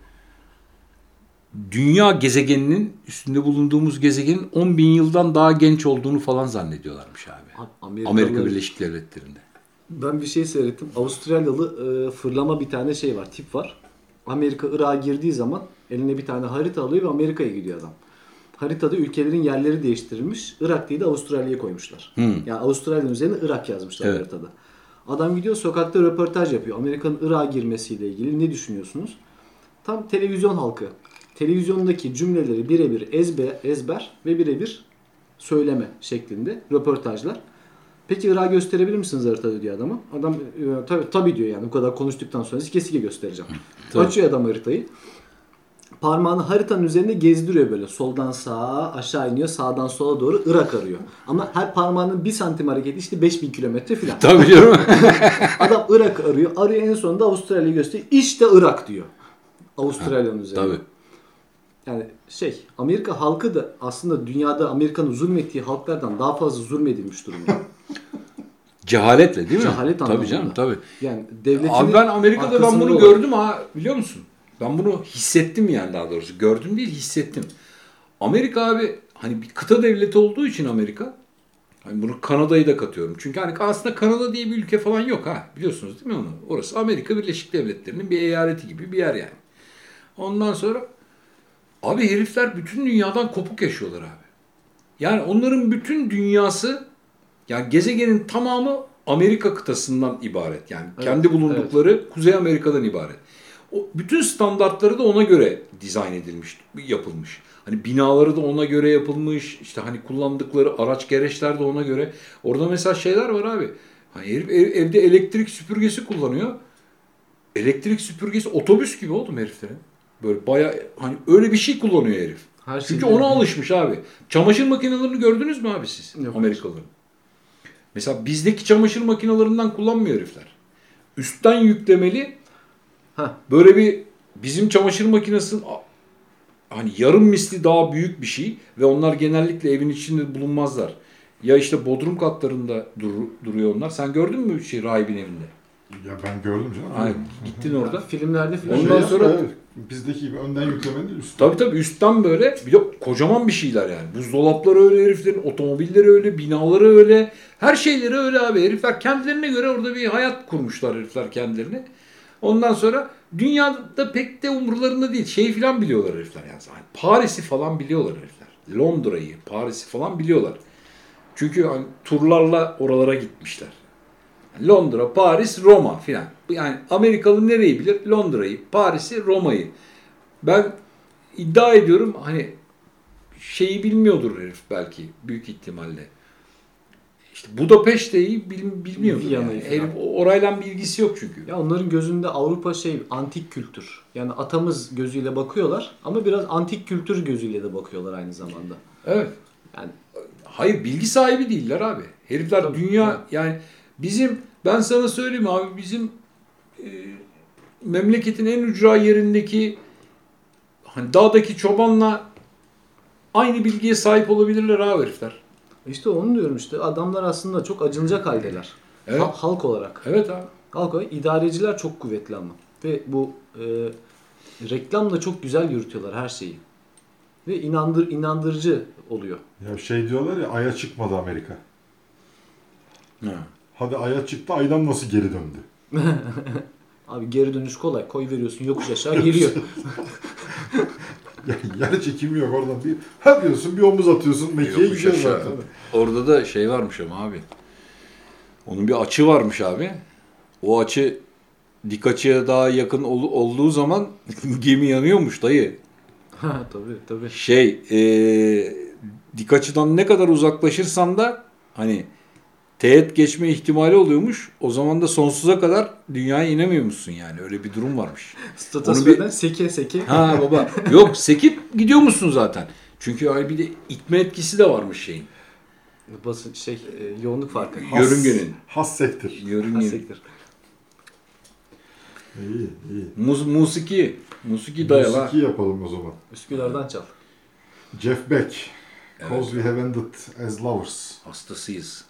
dünya gezegeninin, üstünde bulunduğumuz gezegenin on bin yıldan daha genç olduğunu falan zannediyorlarmış abi. Amerika, Amerika Birleşik Devletleri'nde. Ben bir şey seyrettim. Avustralyalı e, fırlama bir tane şey var, tip var. Amerika Irak'a girdiği zaman eline bir tane harita alıyor ve Amerika'ya gidiyor adam. Haritada ülkelerin yerleri değiştirilmiş. Irak değil de Avustralya'ya koymuşlar. Hmm. Yani Avustralya'nın üzerine Irak yazmışlar Evet. haritada. Adam gidiyor sokakta röportaj yapıyor. Amerika'nın Irak'a girmesiyle ilgili ne düşünüyorsunuz? Tam televizyon halkı. Televizyondaki cümleleri birebir ezber, ezber ve birebir söyleme şeklinde röportajlar. Peki Irak'ı gösterebilir misiniz haritada diyor adama. Adam e, tabii, tabii diyor yani bu kadar konuştuktan sonra sike sike göstereceğim. Tabii. Açıyor adam haritayı. Parmağını haritanın üzerinde gezdiriyor böyle. Soldan sağa aşağı iniyor. Sağdan sola doğru Irak arıyor. Ama her parmağının bir santim hareketi işte beş bin kilometre falan. Tabii canım. Adam Irak arıyor. Arıyor en sonunda Avustralya'yı gösteriyor. İşte Irak diyor. Avustralya'nın üzerinde. Tabii. Yani şey Amerika halkı da aslında dünyada Amerika'nın zulmettiği halklardan daha fazla zulmedilmiş durumda. Cehaletle değil mi? Cehalet Tabii anlamında. canım tabii. Yani devletinin Abi ben Amerika'da ben arkasında bunu olan- gördüm ha biliyor musun? Ben bunu hissettim yani daha doğrusu. Gördüm değil hissettim. Amerika abi hani bir kıta devleti olduğu için Amerika hani bunu Kanada'yı da katıyorum. Çünkü hani aslında Kanada diye bir ülke falan yok ha. Biliyorsunuz değil mi onu? Orası Amerika Birleşik Devletleri'nin bir eyaleti gibi bir yer yani. Ondan sonra abi herifler bütün dünyadan kopuk yaşıyorlar abi. Yani onların bütün dünyası yani gezegenin tamamı Amerika kıtasından ibaret. Yani Evet, kendi bulundukları Kuzey Amerika'dan ibaret. O bütün standartları da ona göre dizayn edilmiş, yapılmış. Hani binaları da ona göre yapılmış. İşte hani kullandıkları araç gereçler de ona göre. Orada mesela şeyler var abi. Hani herif ev- evde elektrik süpürgesi kullanıyor. Elektrik süpürgesi otobüs gibi oğlum heriflerin. Böyle bayağı hani öyle bir şey kullanıyor herif. Her Çünkü şeyde- ona alışmış abi. Çamaşır makinelerini gördünüz mü abi siz? Yok. Amerikalıların. Mesela bizdeki çamaşır makinalarından kullanmıyor herifler. Üstten yüklemeli Heh. böyle bir bizim çamaşır makinesinin hani yarım misli daha büyük bir şey ve onlar genellikle evin içinde bulunmazlar. Ya işte bodrum katlarında dur, duruyor onlar. Sen gördün mü şey rahibin evinde? Ya ben gördüm canım. Hani gittin orada. Filmlerde filan. Ondan Şey sonra- yapma, evet. Bizdeki gibi önden yüklemenin üstü. Tabii tabii üstten böyle bir de kocaman bir şeyler yani. Buzdolapları öyle heriflerin, otomobilleri öyle, binaları öyle. Her şeyleri öyle abi. Herifler kendilerine göre orada bir hayat kurmuşlar herifler kendilerine. Ondan sonra dünyada pek de umurlarında değil. Şeyi falan biliyorlar herifler yani. Hani Paris'i falan biliyorlar herifler. Londra'yı, Paris'i falan biliyorlar. Çünkü hani turlarla oralara gitmişler. Londra, Paris, Roma filan. Yani Amerikalı nereyi bilir? Londra'yı, Paris'i, Roma'yı. Ben iddia ediyorum hani şeyi bilmiyordur herif belki büyük ihtimalle. İşte Budapeşte'yi bil, bilmiyordur yani. Herif orayla bilgisi yok çünkü. Ya onların gözünde Avrupa şey antik kültür. Yani atamız gözüyle bakıyorlar ama biraz antik kültür gözüyle de bakıyorlar aynı zamanda. Evet. Yani hayır bilgi sahibi değiller abi. Herifler tabii, dünya tabii. yani bizim ben sana söyleyeyim abi bizim e, memleketin en ücra yerindeki hani dağdaki çobanla aynı bilgiye sahip olabilirler abi herifler. İşte onu diyorum işte adamlar aslında çok acınacak haldeler. Evet. Ha- halk olarak. Evet abi. Halk olarak idareciler çok kuvvetli ama. Ve bu e, reklamla çok güzel yürütüyorlar her şeyi. Ve inandır inandırıcı oluyor. Ya şey diyorlar ya Ay'a çıkmadı Amerika. Ha. Hadi Ay'a çıktı, Ay'dan nasıl geri döndü? Abi geri dönüş kolay. Koy veriyorsun yokuş aşağı geliyor. Yani yer çekimi yok oradan bir ha diyorsun bir omuz atıyorsun Mekke'ye Yokuş gidiyorsun aşağı. zaten. Orada da şey varmış ama abi. Onun bir açı varmış abi. O açı dik açıya daha yakın ol, olduğu zaman gemi yanıyormuş dayı. Ha tabii tabii. Şey e, dik açıdan ne kadar uzaklaşırsan da hani teğet geçme ihtimali oluyormuş. O zaman da sonsuza kadar dünyaya inemiyormuşsun yani. Öyle bir durum varmış. Stratosferden bir... seke seke. Ha baba. Yok sekip gidiyor musun zaten. Çünkü öyle bir de itme etkisi de varmış şeyin. Basın şey e, yoğunluk farkı. Yörüngenin. Hassektir. Yörüngenin. Hassektir. İyi iyi. Mus, musiki. Musiki dayalı. Musiki yapalım o zaman. Üsküdar'dan çal. Jeff Beck. Evet. Cause we have ended as lovers. Hastasıyız.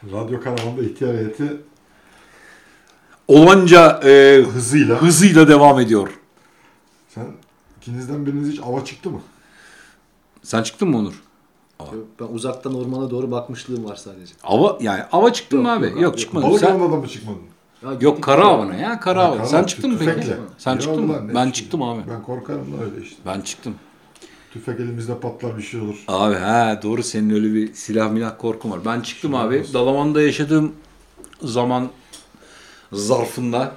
Radyo kanalında ihtiyar heyeti Olanca e, hızıyla. hızıyla devam ediyor. Sen ikinizden biriniz hiç ava çıktı mı? Sen çıktın mı Onur? Ben uzaktan ormana doğru bakmışlığım var sadece. Ava yani ava çıktın Yok, mı abi? yok Yok, abi, çıkmadım. Balık Sen, avına da mı çıkmadın? Ya yok gittik kara ya. avına ya kara avına. Sen çıktın mı peki? Tüfekle. Sen Ya çıktın mı? ulan ne Ben şey? çıktım abi. Ben korkarım da öyle işte. Ben çıktım. Tüfek elimizde patlar bir şey olur. Abi ha doğru, senin öyle bir silah milah korkun var. Ben çıktım Silah abi. olsun. Dalaman'da yaşadığım zaman zarfında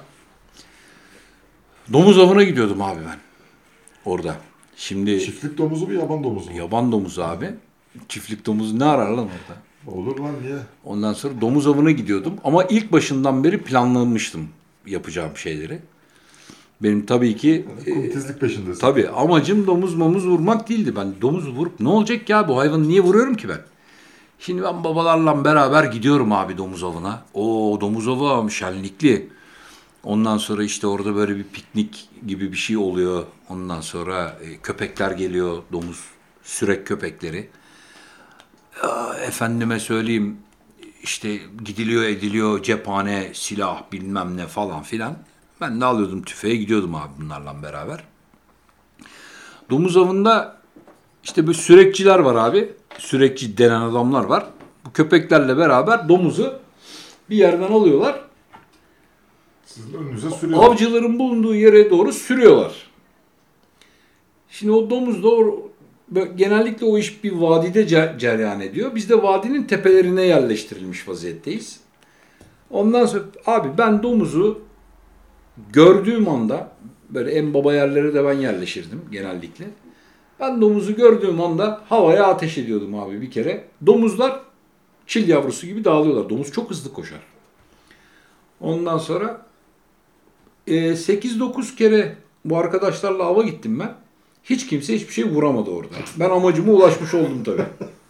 domuz avına gidiyordum abi ben. Orada. Şimdi Çiftlik domuzu mu yaban domuzu mu? yaban domuzu abi. Çiftlik domuzu ne arar lan orada? Olur lan niye? Ondan sonra domuz avına gidiyordum. Ama ilk başından beri planlamıştım yapacağım şeyleri. Benim tabii ki e, Kuntizlik peşindesin. tabii amacım domuz momuz vurmak değildi. Ben domuzu vurup ne olacak ya, bu hayvanı niye vuruyorum ki ben? Şimdi ben babalarla beraber gidiyorum abi domuz avına. O domuz avı abi şenlikli. Ondan sonra işte orada böyle bir piknik gibi bir şey oluyor. Ondan sonra e, köpekler geliyor, domuz sürek köpekleri. Ya, efendime söyleyeyim işte gidiliyor ediliyor, cephane, silah bilmem ne falan filan. Ben de alıyordum tüfeğe, gidiyordum abi bunlarla beraber. Domuz avında işte bu sürekçiler var abi. Sürekçi denen adamlar var. Bu köpeklerle beraber domuzu bir yerden alıyorlar. Sizin önünüze sürüyorlar. Avcıların bulunduğu yere doğru sürüyorlar. Şimdi o domuz da o, genellikle o iş bir vadide cer- cereyan ediyor. Biz de vadinin tepelerine yerleştirilmiş vaziyetteyiz. Ondan sonra abi ben domuzu gördüğüm anda böyle en baba yerlere de ben yerleşirdim genellikle. Ben domuzu gördüğüm anda havaya ateş ediyordum abi bir kere. Domuzlar çil yavrusu gibi dağılıyorlar. Domuz çok hızlı koşar. Ondan sonra e, sekiz dokuz kere bu arkadaşlarla ava gittim ben. Hiç kimse hiçbir şey vuramadı orada. Ben amacıma ulaşmış oldum tabii.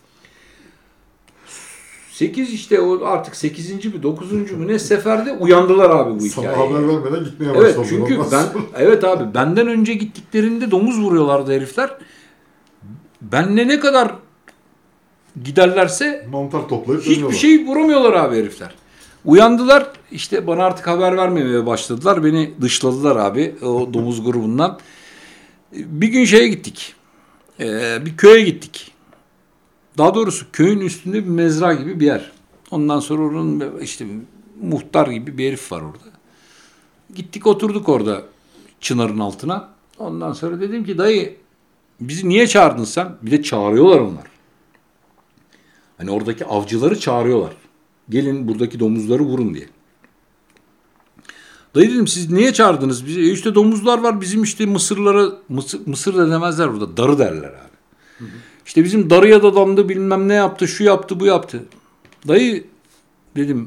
sekiz işte o artık sekizinci mi dokuzuncu mu ne seferde uyandılar abi bu Sana hikayeyi. haber vermeden gitmeye Evet başladım. çünkü Ondan ben sonra. evet abi benden önce gittiklerinde domuz vuruyorlardı herifler. Benle ne kadar giderlerse Mantar toplayıp hiçbir dönüyorlar. şey vuramıyorlar abi herifler. Uyandılar işte, bana artık haber vermemeye başladılar. Beni dışladılar abi o domuz grubundan. Bir gün şeye gittik. Ee, bir köye gittik. Daha doğrusu köyün üstünde bir mezra gibi bir yer. Ondan sonra onun işte muhtar gibi bir herif var orada. Gittik oturduk orada çınarın altına. Ondan sonra dedim ki dayı bizi niye çağırdın sen? Bir de çağırıyorlar onlar. Hani oradaki avcıları çağırıyorlar. Gelin buradaki domuzları vurun diye. Dayı dedim siz niye çağırdınız bizi? E işte domuzlar var bizim işte mısırlara, mısır, mısır da demezler burada, darı derler abi. Hı hı. İşte bizim darıya dadandı bilmem ne yaptı, şu yaptı bu yaptı. Dayı dedim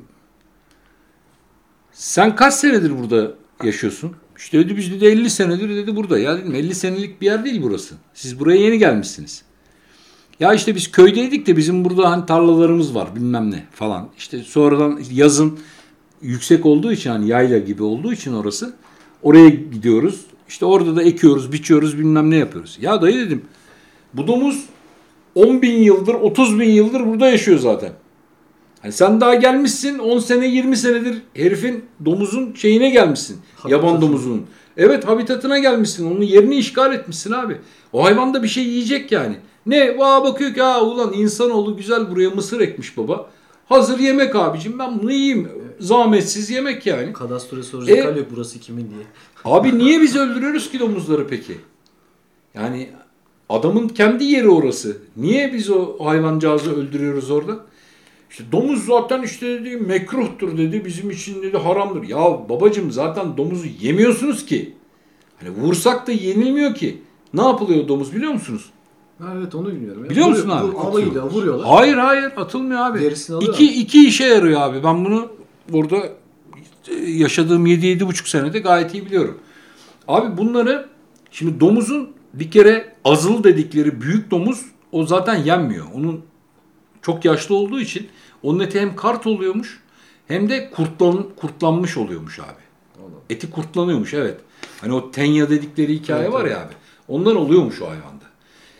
sen kaç senedir burada yaşıyorsun? İşte dedi biz dedi elli senedir dedi burada. Ya dedim elli senelik bir yer değil burası. Siz buraya yeni gelmişsiniz. Ya işte biz köydeydik de bizim burada hani tarlalarımız var bilmem ne falan. İşte sonradan yazın yüksek olduğu için hani yayla gibi olduğu için orası. Oraya gidiyoruz. İşte orada da ekiyoruz, biçiyoruz bilmem ne yapıyoruz. Ya dayı dedim bu domuz on bin yıldır, otuz bin yıldır burada yaşıyor zaten. Hani sen daha gelmişsin on sene yirmi senedir herifin domuzun şeyine gelmişsin. Habitatına. Yaban domuzunun. Evet habitatına gelmişsin. Onun yerini işgal etmişsin abi. O hayvan da bir şey yiyecek yani. Ne? Vaa bakıyor ki ha ulan insanoğlu güzel buraya mısır ekmiş baba. Hazır yemek abicim ben bunu yiyeyim. Zahmetsiz yemek yani. Kadastro soracak E- hal yok burası kimin diye. Abi niye biz öldürüyoruz ki domuzları peki? Yani adamın kendi yeri orası. Niye biz o hayvancağızı öldürüyoruz orada? İşte domuz zaten işte dedi mekruhtur dedi. Bizim için dedi haramdır. Ya babacığım zaten domuzu yemiyorsunuz ki. Hani vursak da yenilmiyor ki. Ne yapılıyor domuz biliyor musunuz? Ha, evet onu bilmiyorum. Ya. Biliyor musun Vuruyor, abi? bu Alayıyla vuruyorlar. Hayır hayır atılmıyor abi. Derisini alıyor İki, abi. iki işe yarıyor abi. Ben bunu burada yaşadığım yedi yedi buçuk senede gayet iyi biliyorum. Abi bunları şimdi domuzun bir kere azılı dedikleri büyük domuz o zaten yenmiyor. Onun çok yaşlı olduğu için onun eti hem kart oluyormuş hem de kurtlan, kurtlanmış oluyormuş abi. Eti kurtlanıyormuş evet. Hani o tenya dedikleri hikaye Evet, var evet. ya abi. Ondan oluyormuş o hayvanda.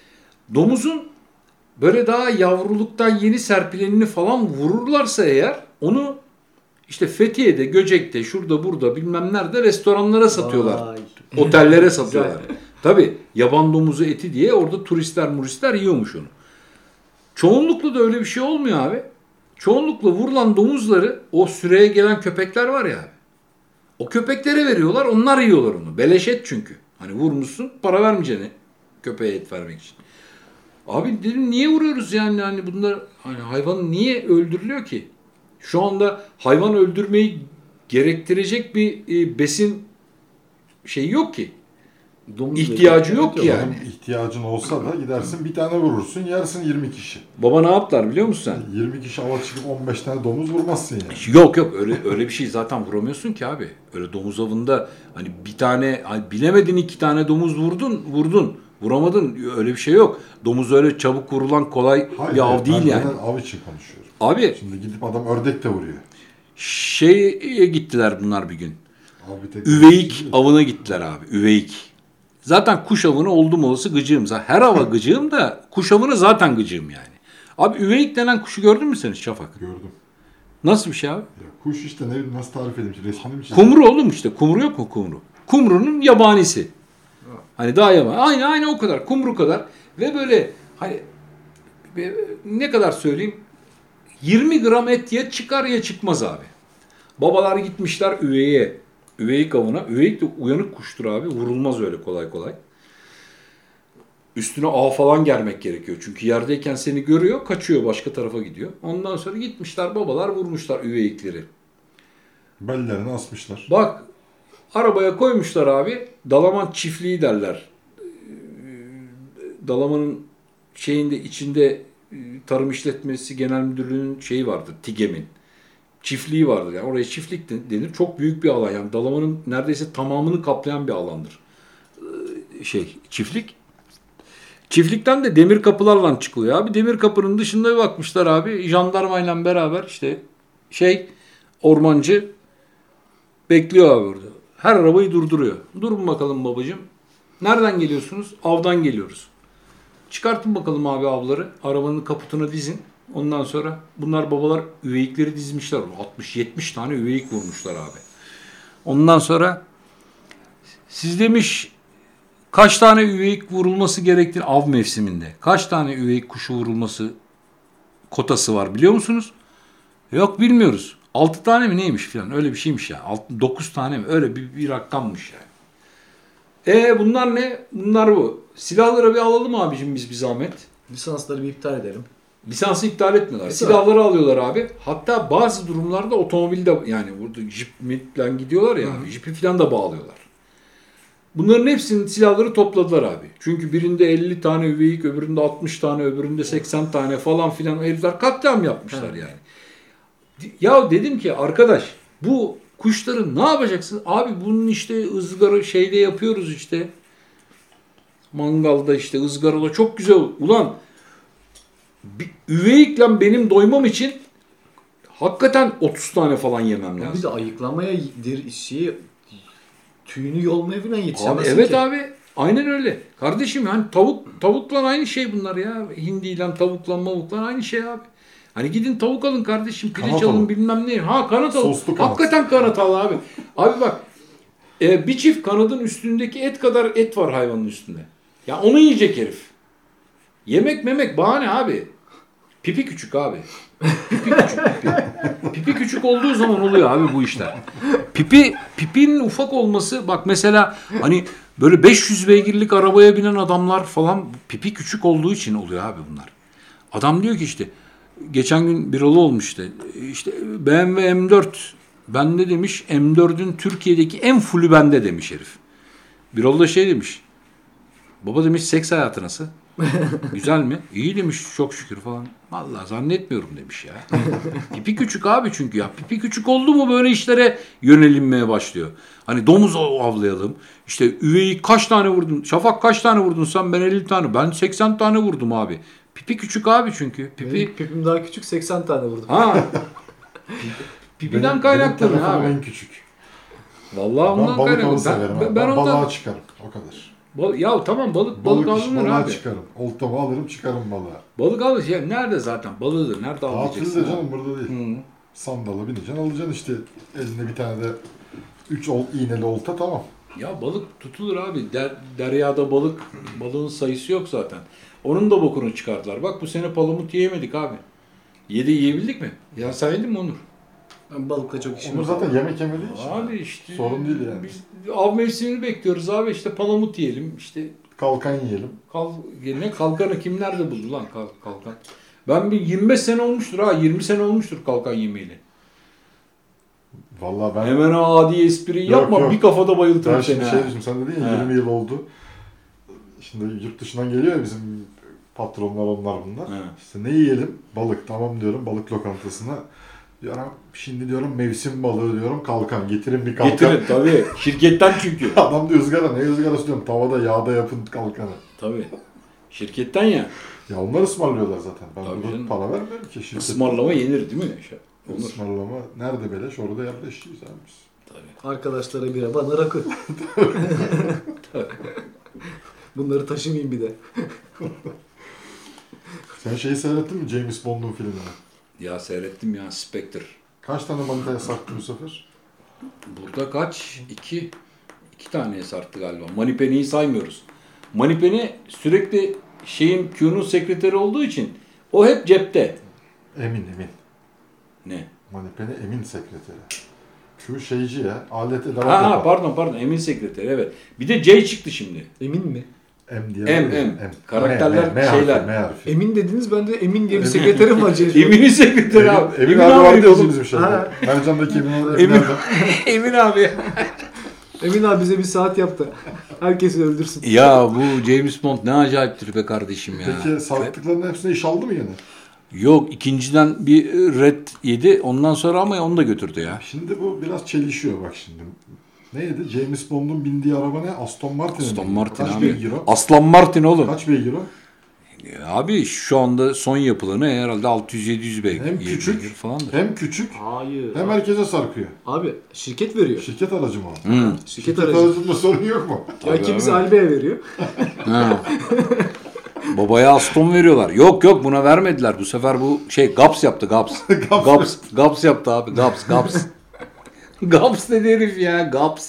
Domuzun böyle daha yavruluktan yeni serpilenini falan vururlarsa eğer Onu işte Fethiye'de, Göcek'te, şurada burada bilmem nerede restoranlara satıyorlar. Vay. Otellere satıyorlar. Tabii yaban domuzu eti diye orada turistler muristler yiyormuş onu. Çoğunlukla da öyle bir şey olmuyor abi. Çoğunlukla vurulan domuzları o süreye gelen köpekler var ya abi. O köpeklere veriyorlar, onlar yiyorlar onu. Beleş et çünkü. Hani vurmuşsun, para vermeyeceksin köpeğe et vermek için. Abi dedim niye vuruyoruz yani hani bunlar hani hayvan niye öldürülüyor ki? Şu anda hayvan öldürmeyi gerektirecek bir e, besin şey yok ki. Domuz İhtiyacı böceği. yok ki yani. Onun ihtiyacın olsa da gidersin bir tane vurursun, yersin yirmi kişi. Baba ne yaptılar biliyor musun sen? yirmi kişi ava çıkıp on beş tane domuz vurmazsın yani. Yok yok öyle öyle bir şey zaten vuramıyorsun ki abi. Öyle domuz avında hani bir tane hani bilemedin iki tane domuz vurdun vurdun. Vuramadın öyle bir şey yok. Domuz öyle çabuk vurulan kolay Hayır, bir av değil ben yani. genel av için konuşuyorum. Abi Şimdi gidip adam ördek de vuruyor. şeye gittiler bunlar bir gün. Abi tek Üveyik avına gittiler abi. Üveyik. Zaten kuş avına oldum olası gıcığım. Her ava gıcığım da kuş avına zaten gıcığım yani. Abi üveyik denen kuşu gördün mü sen hiç Şafak? Gördüm. Nasıl bir şey abi? Ya kuş işte ne bileyim nasıl tarif edeyim? Resmini mi çizeyim? Kumru oğlum işte. Kumru yok mu kumru? Kumrunun yabanisi. Hani daha yaban. Aynı aynı o kadar. Kumru kadar. Ve böyle hani ne kadar söyleyeyim? yirmi gram et ya çıkar ya çıkmaz abi. Babalar gitmişler üveye. Üveyik avına. Üveyik de uyanık kuştur abi. Vurulmaz öyle kolay kolay. Üstüne ağ falan germek gerekiyor. Çünkü yerdeyken seni görüyor, kaçıyor, başka tarafa gidiyor. Ondan sonra gitmişler babalar vurmuşlar üveyikleri. Bellerini asmışlar. Bak arabaya koymuşlar abi. Dalaman çiftliği derler. Dalaman'ın şeyinde içinde Tarım İşletmesi Genel Müdürlüğü'nün şeyi vardır. TİGEM'in. Çiftliği vardır. Yani oraya çiftlik denir. Çok büyük bir alan. Yani Dalaman'ın neredeyse tamamını kaplayan bir alandır. Şey çiftlik. Çiftlikten de demir kapılarla çıkılıyor abi. Demir kapının dışında bir bakmışlar abi. Jandarmayla beraber işte şey ormancı bekliyor abi orada. Her arabayı durduruyor. Durun bakalım babacığım. Nereden geliyorsunuz? Avdan geliyoruz. Çıkartın bakalım abi avları. Arabanın kaputuna dizin. Ondan sonra bunlar babalar üveyikleri dizmişler. altmış yetmiş tane üveyik vurmuşlar abi. Ondan sonra siz demiş kaç tane üveyik vurulması gerektiğini av mevsiminde. Kaç tane üveyik kuşu vurulması kotası var biliyor musunuz? Yok bilmiyoruz. altı tane mi neymiş filan öyle bir şeymiş ya. Yani. dokuz tane mi öyle bir, bir rakammış yani. E bunlar ne? Bunlar bu. Silahları bir alalım abicim biz bir zahmet. Lisansları bir iptal edelim. Lisansı iptal etmiyorlar. Güzel. Silahları alıyorlar abi. Hatta bazı durumlarda otomobilde yani burada jip falan gidiyorlar ya abi. Jipi falan da bağlıyorlar. Bunların hepsinin silahları topladılar abi. Çünkü birinde elli tane üveyik, öbüründe altmış tane, öbüründe seksen tane falan filan herifler katliam yapmışlar Hı. yani. Ya dedim ki arkadaş bu kuşları ne yapacaksın? Abi bunun işte ızgara şeyde yapıyoruz işte. Mangalda işte ızgarada çok güzel. Ulan bir üveyikle benim doymam için hakikaten otuz tane falan yemem lazım. Bir de ayıklamaya der, şeyi, tüyünü yolmaya falan Abi yetişemezsin evet ki. abi. Aynen öyle. Kardeşim hani tavuk tavukla aynı şey bunlar ya. Hindiyle tavukla mavukla aynı şey abi. Hani gidin tavuk alın kardeşim. Pirinç Kanat alın alın. bilmem ne. Ha kanat alın. Soslu kanat. Hakikaten kanat al abi. Abi bak e, bir çift kanadın üstündeki et kadar et var hayvanın üstünde. Ya onu yiyecek herif. Yemek memek bahane abi. Pipi küçük abi. Pipi küçük pipi. Pipi küçük olduğu zaman oluyor abi bu işler. Pipi pipinin ufak olması bak mesela hani böyle beş yüz beygirlik arabaya binen adamlar falan pipi küçük olduğu için oluyor abi bunlar. Adam diyor ki işte geçen gün bir olay olmuş işte. İşte B M W M dört bende demiş M dördün Türkiye'deki en fullü bende demiş herif. Bir olay şey demiş. Baba demiş seks hayatı nasıl? Güzel mi? İyi demiş çok şükür falan. Vallahi zannetmiyorum demiş ya. Pipi küçük abi çünkü ya. Pipi küçük oldu mu böyle işlere yönelinmeye başlıyor. Hani domuz avlayalım. İşte üveyi kaç tane vurdun? Şafak kaç tane vurdun sen? Ben elli tane. Ben seksen tane vurdum abi. Pipi küçük abi çünkü. Pipi... Benim pipim daha küçük, seksen tane vurdum. Ha. Pipiden kaynaklanıyor benim abi. en küçük. Vallahi ondan Ben balık avı kaynaklanıyor. severim. Ben, Ben, ben ben ondan... balığa çıkarım. O kadar. Bal- ya tamam balık Balık, balık iş, alınır balığa abi. çıkarım. Oltamı alırım çıkarım balığa. Balık alır. Ya nerede zaten? Balığı da nerede avlayacaksın? Tatilde abi? canım burada değil. Hı. Sandala bineceksin, alacaksın işte eline bir tane de üç ol, iğneli olta, tamam. Ya balık tutulur abi. Der, deryada balık, balığın sayısı yok zaten. Onun da bokunu çıkardılar. Bak bu sene palamut yiyemedik abi. Yedi yiyebildik mi? Ya sen yedin mi Onur? Ben balıkla çok işim Onu yok. zaten yemek yemediği için. Abi işte. Sorun değil yani. Biz av mevsimini bekliyoruz abi. İşte palamut yiyelim. İşte Kalkan yiyelim. kal, ne kalkanı kim nerede buldu lan kal, kalkan? Ben bir yirmi beş sene olmuştur ha. yirmi sene olmuştur kalkan yemeyeli. Vallahi ben... Hemen o adi espriyi Yok, yapma. yok. Bir kafada bayıltırım Ben seni şimdi ha. şey diyeceğim, sen dedin ya He. yirmi yıl oldu. Şimdi yurt dışından geliyor ya bizim patronlar, onlar bunlar. He. İşte ne yiyelim? Balık, tamam diyorum, balık lokantasına. Diyorum şimdi diyorum mevsim balığı diyorum, kalkan getirin bir kalkan. Getirin tabii. Şirketten çünkü. Adam diyor ızgara, ne ızgarası diyorum, tavada yağda yapın kalkanı. Tabii. Şirketten ya. Ya onlar ısmarlıyorlar zaten. Ben Tabii burada canım. para vermiyorum ki. Şirket... Ismarlama yenir değil mi? Onur. Ismarlama nerede beleş, orada yerleşiyoruz abi biz. Tabii. Arkadaşlara bira, bana rakı. Bunları taşımayayım bir de. Sen şeyi seyrettin mi, James Bond'un filmini? Ya seyrettim ya Spectre. Kaç tane manitaya sarktı bu sefer? Burada kaç? İki. İki taneye sarktı galiba. Manipene'yi saymıyoruz. Manipene sürekli şeyin Q'nun sekreteri olduğu için o hep cepte. Emin, Emin. Ne? Manipene Emin sekreteri. Şu şeyci ya, alet edevat Ha, yapan. ha pardon pardon Emin sekreteri evet. Bir de J çıktı şimdi. Emin mi? M diye. M, var ya, M. Karakterler, M, M, M şeyler. Harfi, M harfi. Emin dediniz, ben de Emin diye bir Emin. sekreterim var. Ceyhun. Emin'in sekreteri Emin, abi. Emin, abi vardı ya diyorsun. bizim şeyde. Ha. Mercan'daki Emin abi. Emin, nerede? Emin abi. Emin abi bize bir saat yaptı. Herkesi öldürsün. Ya bu James Bond ne acayiptir be kardeşim ya. Peki sarktıklarının hepsine iş aldı mı yine? Yok ikinciden bir red yedi ondan sonra ama onu da götürdü ya. Şimdi bu biraz çelişiyor bak şimdi. Neydi? James Bond'un bindiği araba ne? Aston Martin. Aston mi? Martin Kaç abi. beygir o? Aslan Martin oğlum. Kaç beygir o? Abi şu anda son yapılanı herhalde altı yüz yedi yüz beygir Hem küçük, falandır. hem küçük, Hayır. hem herkese sarkıyor. Abi şirket veriyor. Şirket aracı mı o? Hı. Şirket, Şirket aracı. aracında sorun yok mu? Belki bizi abi. Albe'ye veriyor. Ha. Babaya Aston veriyorlar. Yok yok buna vermediler. Bu sefer bu şey Gaps yaptı Gaps. Gaps. Gaps. Gaps yaptı abi. Gaps Gaps. Gaps dedi herif ya Gaps.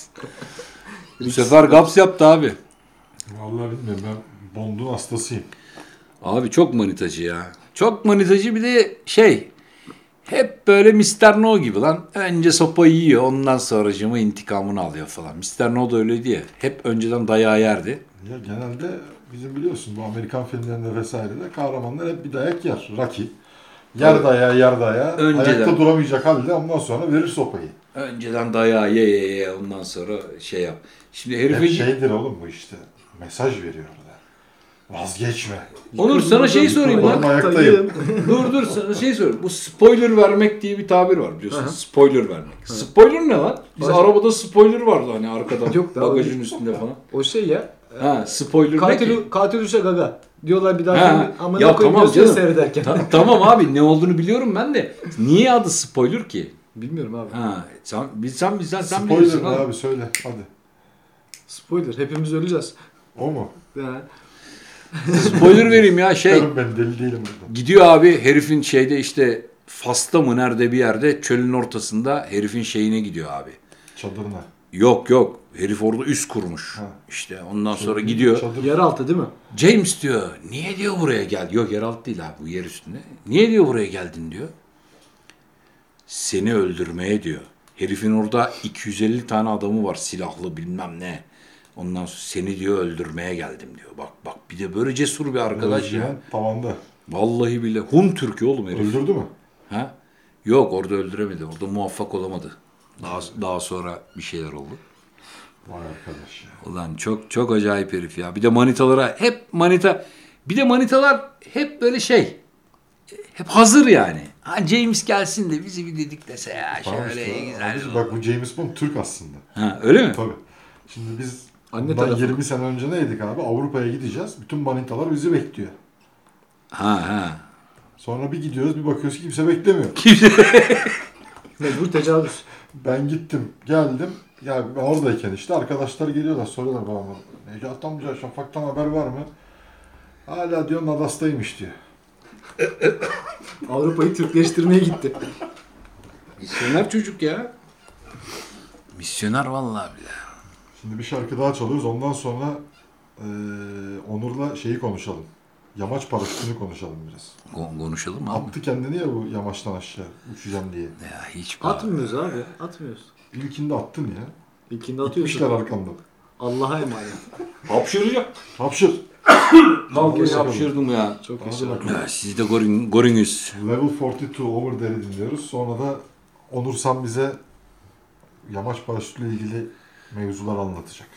Bu sefer Gaps yaptı abi. Vallahi bilmiyorum, ben Bond'un hastasıyım. Abi çok manitacı ya. Çok manitacı bir de şey hep böyle mister No gibi lan. Önce sopayı yiyor ondan sonracığıma intikamını alıyor falan. mister No da öyleydi ya. Hep önceden dayağı yerdi. Ya genelde bizim biliyorsun bu Amerikan filmlerinde vesairede kahramanlar hep bir dayak yer. Rocky. Yer dayağı, yer dayağı. Önceden. Ayakta duramayacak halde ondan sonra verir sopayı. Önceden dayağı ye ye ye ondan sonra şey yap. Şimdi Hep herife... şeydir oğlum bu işte. Mesaj veriyor orada. Vazgeçme. Onur sana şey sorayım Oğlum, lan. ayaktayım. dur dur sana şey sorayım. Bu spoiler vermek diye bir tabir var biliyorsun. Aha. Spoiler vermek. Spoiler ne lan? Biz Baş- arabada spoiler vardı hani arkadan. Yok da bagajın abi. üstünde falan. O şey ya. Ha spoiler ne ki? Katil, katil Uşa Gaga. Diyorlar bir daha Ha, filmi. Ama ya ne koyayım tamam diyorsun canım. seyrederken. Ta- tamam abi ne olduğunu biliyorum ben de. Niye adı spoiler ki? Bilmiyorum abi. Ha sen bilsen bizden sen Spoiler bilirsin ne abi. abi söyle hadi. Spoiler. Hepimiz öleceğiz. O mu? Yani. Spoiler vereyim ya şey. Çıkarım ben deli değilim burada. Gidiyor abi herifin şeyde işte Fas'ta mı nerede bir yerde çölün ortasında herifin şeyine gidiyor abi. Çadırına. Yok yok herif orada üst kurmuş. Ha. İşte ondan sonra gidiyor. Çadır. Yeraltı değil mi? James diyor niye diyor buraya gel. Yok yeraltı değil abi bu yer üstünde. Niye diyor buraya geldin diyor. Seni öldürmeye diyor. Herifin orada iki yüz elli tane adamı var silahlı bilmem ne. Ondan sonra seni diyor öldürmeye geldim diyor. Bak bak bir de böyle cesur bir arkadaş ya. Özcan Tavanda. Vallahi billahi. Hun Türk'ü oğlum herif. Öldürdü mü? Ha? Yok orada öldüremedi. Orada muvaffak olamadı. Daha daha sonra bir şeyler oldu. Vay arkadaş ya. Ulan çok çok acayip herif ya. Bir de manitalara hep manita. Bir de manitalar hep böyle şey. Hep hazır yani. Ha James gelsin de bizi bir dedik dese ya Tamam şöyle işte. güzel. Abi, bak bu James Bond Türk aslında. Ha öyle mi? Tabii. Şimdi biz Anne bundan tarafı. yirmi sene önce neydik abi? Avrupa'ya gideceğiz. Bütün manitalar bizi bekliyor. Ha ha. Sonra bir gidiyoruz bir bakıyoruz ki kimse beklemiyor. Mecbur tecavüz. Ben gittim geldim. Ya ben oradayken işte arkadaşlar geliyorlar soruyorlar babama. Necat amca Şafak'tan haber var mı? Hala diyor Nadas'taymış diyor. Avrupa'yı Türkleştirmeye gitti. Misyoner çocuk ya. Misyoner vallahi bile. Şimdi bir şarkı daha çalıyoruz. Ondan sonra e, Onur'la şeyi konuşalım. Yamaç paraşütünü konuşalım biraz. Ko- konuşalım mı abi? Attı kendini ya bu yamaçtan aşağı uçacağım diye. Ya hiç Atmıyoruz abi. Atmıyoruz. İlkinde attın ya. İlkinde atıyorsun. İtmişler arkamdan. Allah'a emanet. Hapşıracak. Hapşır. Vallahi hapşırdım ya. Çok Hadi yaşa. bakalım. Ya siz de gorün, gorünüz. Level kırk iki Over There'i dinliyoruz. Sonra da Onur San bize yamaç paraşütüyle ilgili mevzular anlatacak.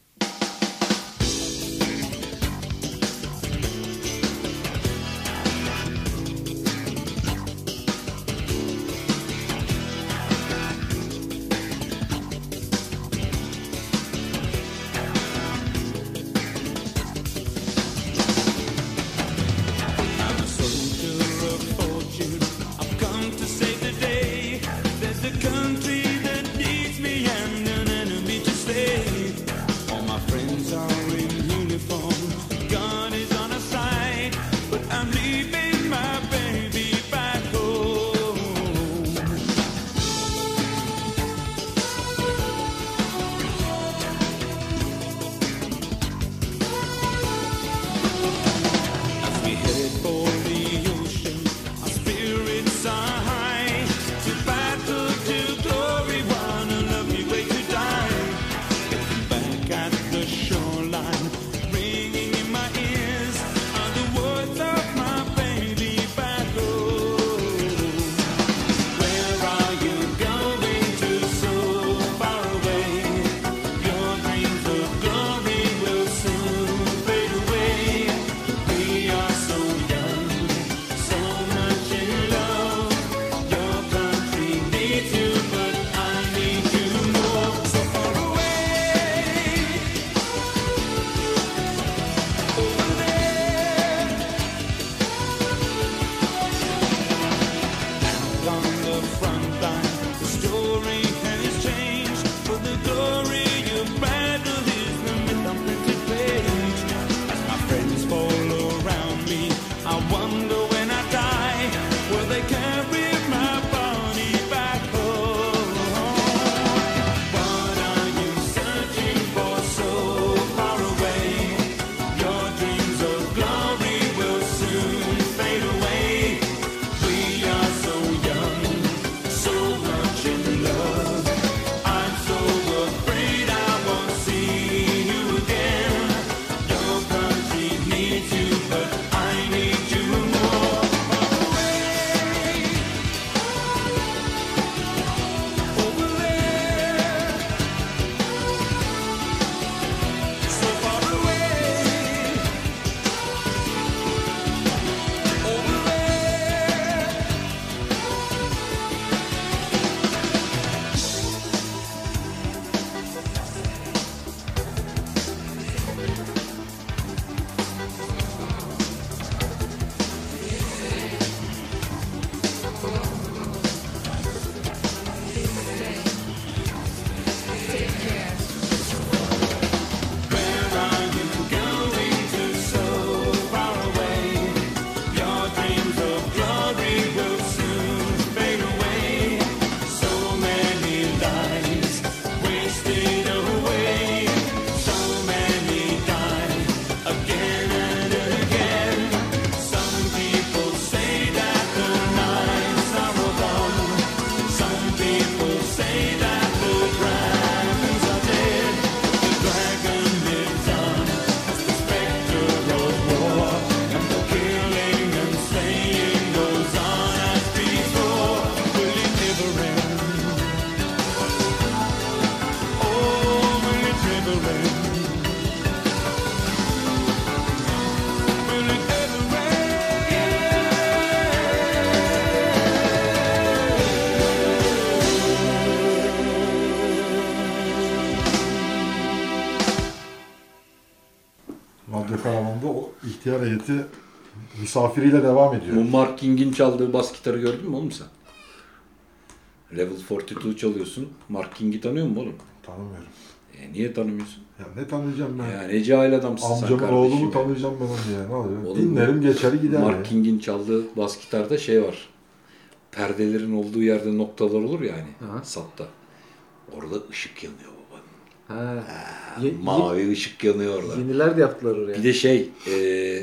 Radyo Karavan'da o ihtiyar heyeti misafiriyle devam ediyor. Bu Mark King'in çaldığı bas gitarı gördün mü oğlum sen? Level kırk iki çalıyorsun. Mark King'i tanıyor musun oğlum? Tanımıyorum. E niye tanımıyorsun? Ya ne tanıyacağım ben? Ya ne cahil adamsın sen Amcamın kardeşim. oğlumu tanıyacağım ben onu ya. Ne oluyor? Oğlum, Dinlerim geçer gider Mark ya. King'in çaldığı bas gitarda şey var. perdelerin olduğu yerde noktalar olur ya hani Aha. satta. Orada ışık yanıyor babanın. Ha. Ha, Ye- mavi ışık yanıyor orada. Yeniler de yaptılar oraya. Bir de şey e,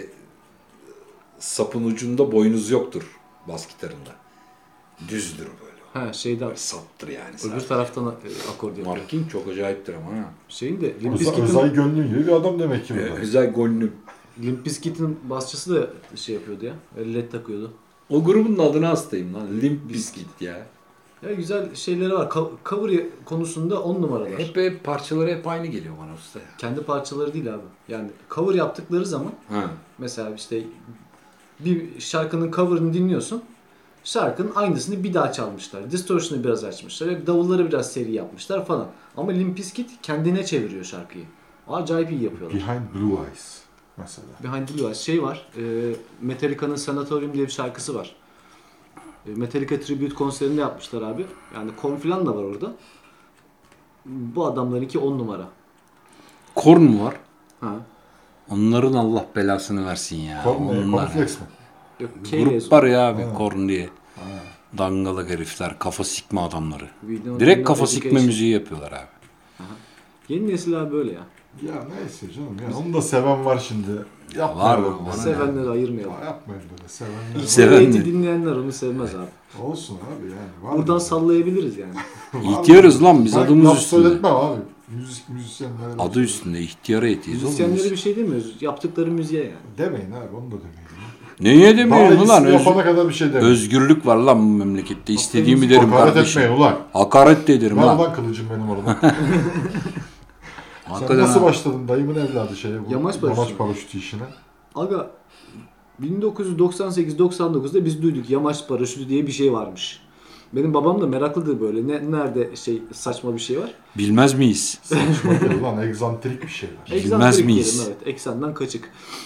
sapın ucunda boynuz yoktur bas gitarında. Düzdür böyle. Ha şeyden Böyle saptır yani. öbür sadece. taraftan e, akor yapıyor. Marking çok acayiptir ama ha. Şeyin de Limp Özel, Bizkit'in özel gönlün gibi bir adam demek ki bu. Ee, da. özel gönlüm. Limp Bizkit'in basçısı da şey yapıyordu ya. L E D takıyordu. O grubun adına hastayım lan. Limp Bizkit ya. Ya güzel şeyleri var. Ka- Cover konusunda on numaralar. Hep, hep parçaları hep aynı geliyor bana usta ya. Kendi parçaları değil abi. Yani cover yaptıkları zaman Ha. mesela işte bir şarkının cover'ını dinliyorsun. Şarkının aynısını bir daha çalmışlar. Distortion'ı biraz açmışlar. Davulları biraz seri yapmışlar falan. Ama Limp Bizkit kendine çeviriyor şarkıyı. Acayip iyi yapıyorlar. Behind Blue Eyes mesela. Behind Blue Eyes şey var. E, Metallica'nın Sanatorium diye bir şarkısı var. E, Metallica Tribute konserinde yapmışlar abi. Yani Korn falan da var orada. Bu adamlarınki on numara. Korn mu var? Ha. Onların Allah belasını versin ya. Korn ne? Onlar. Cornflakes mi? Yok, Grup var ya abi Ha. Korn diye. Ha. Dangalık herifler, kafa sikme adamları. We don't Direkt know kafa education. sikme müziği yapıyorlar abi. Yeni nesil abi böyle ya. Ya neyse canım ya. Onu da seven var şimdi. Var Yapmayalım. mı? bunu. Bana Sevenleri ayırmayalım. Ya yapmayın böyle sevenler. Seven Sevenleri mi? dinleyenler onu sevmez abi. Olsun abi yani. Var Buradan mı? sallayabiliriz yani. İhtiyarız lan biz Ben adımız laf üstünde. söyletmem abi. Müzik müzisyenlere. Adı üstünde ihtiyara etiyiz oğlum Müzisyenlere biz. bir şey demiyoruz. Yaptıkları müziğe yani. Demeyin abi onu da demeyin. Neye demiyorum Daha ulan? iyisini Öz- yapana kadar bir şey demeyin. özgürlük var lan bu memlekette. İstediğimi derim Hakaret kardeşim. etmeyin ulan. Hakaret de ederim Ver lan. ulan kılıcım benim orada. Sen Hakikaten nasıl ha. başladın dayımın evladı şeye bu Yamaç paraşütü. yamaç paraşütü işine? Aga bin dokuz yüz doksan sekiz doksan dokuzda biz duyduk yamaç paraşütü diye bir şey varmış. Benim babam da meraklıdır böyle. Ne, nerede şey saçma bir şey var? Bilmez miyiz? Saçma değil lan egzantrik bir şeyler. Bilmez Egzantrik miyiz? diyelim, evet. Eksenden kaçık.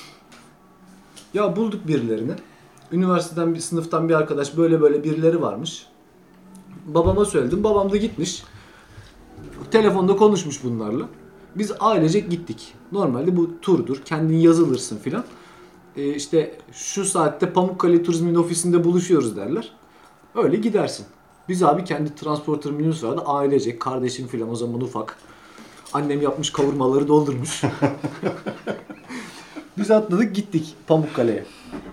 Ya bulduk birilerini. Üniversiteden bir sınıftan bir arkadaş böyle böyle birileri varmış. Babama söyledim. Babam da gitmiş. Telefonda konuşmuş bunlarla. Biz ailecek gittik. Normalde bu turdur. Kendin yazılırsın filan. Ee, işte şu saatte Pamukkale Turizm'in ofisinde buluşuyoruz derler. Öyle gidersin. Biz abi kendi transporter minibüs vardı. Ailecek. Kardeşim filan o zaman ufak. Annem yapmış kavurmaları doldurmuş. Biz atladık gittik Pamukkale'ye.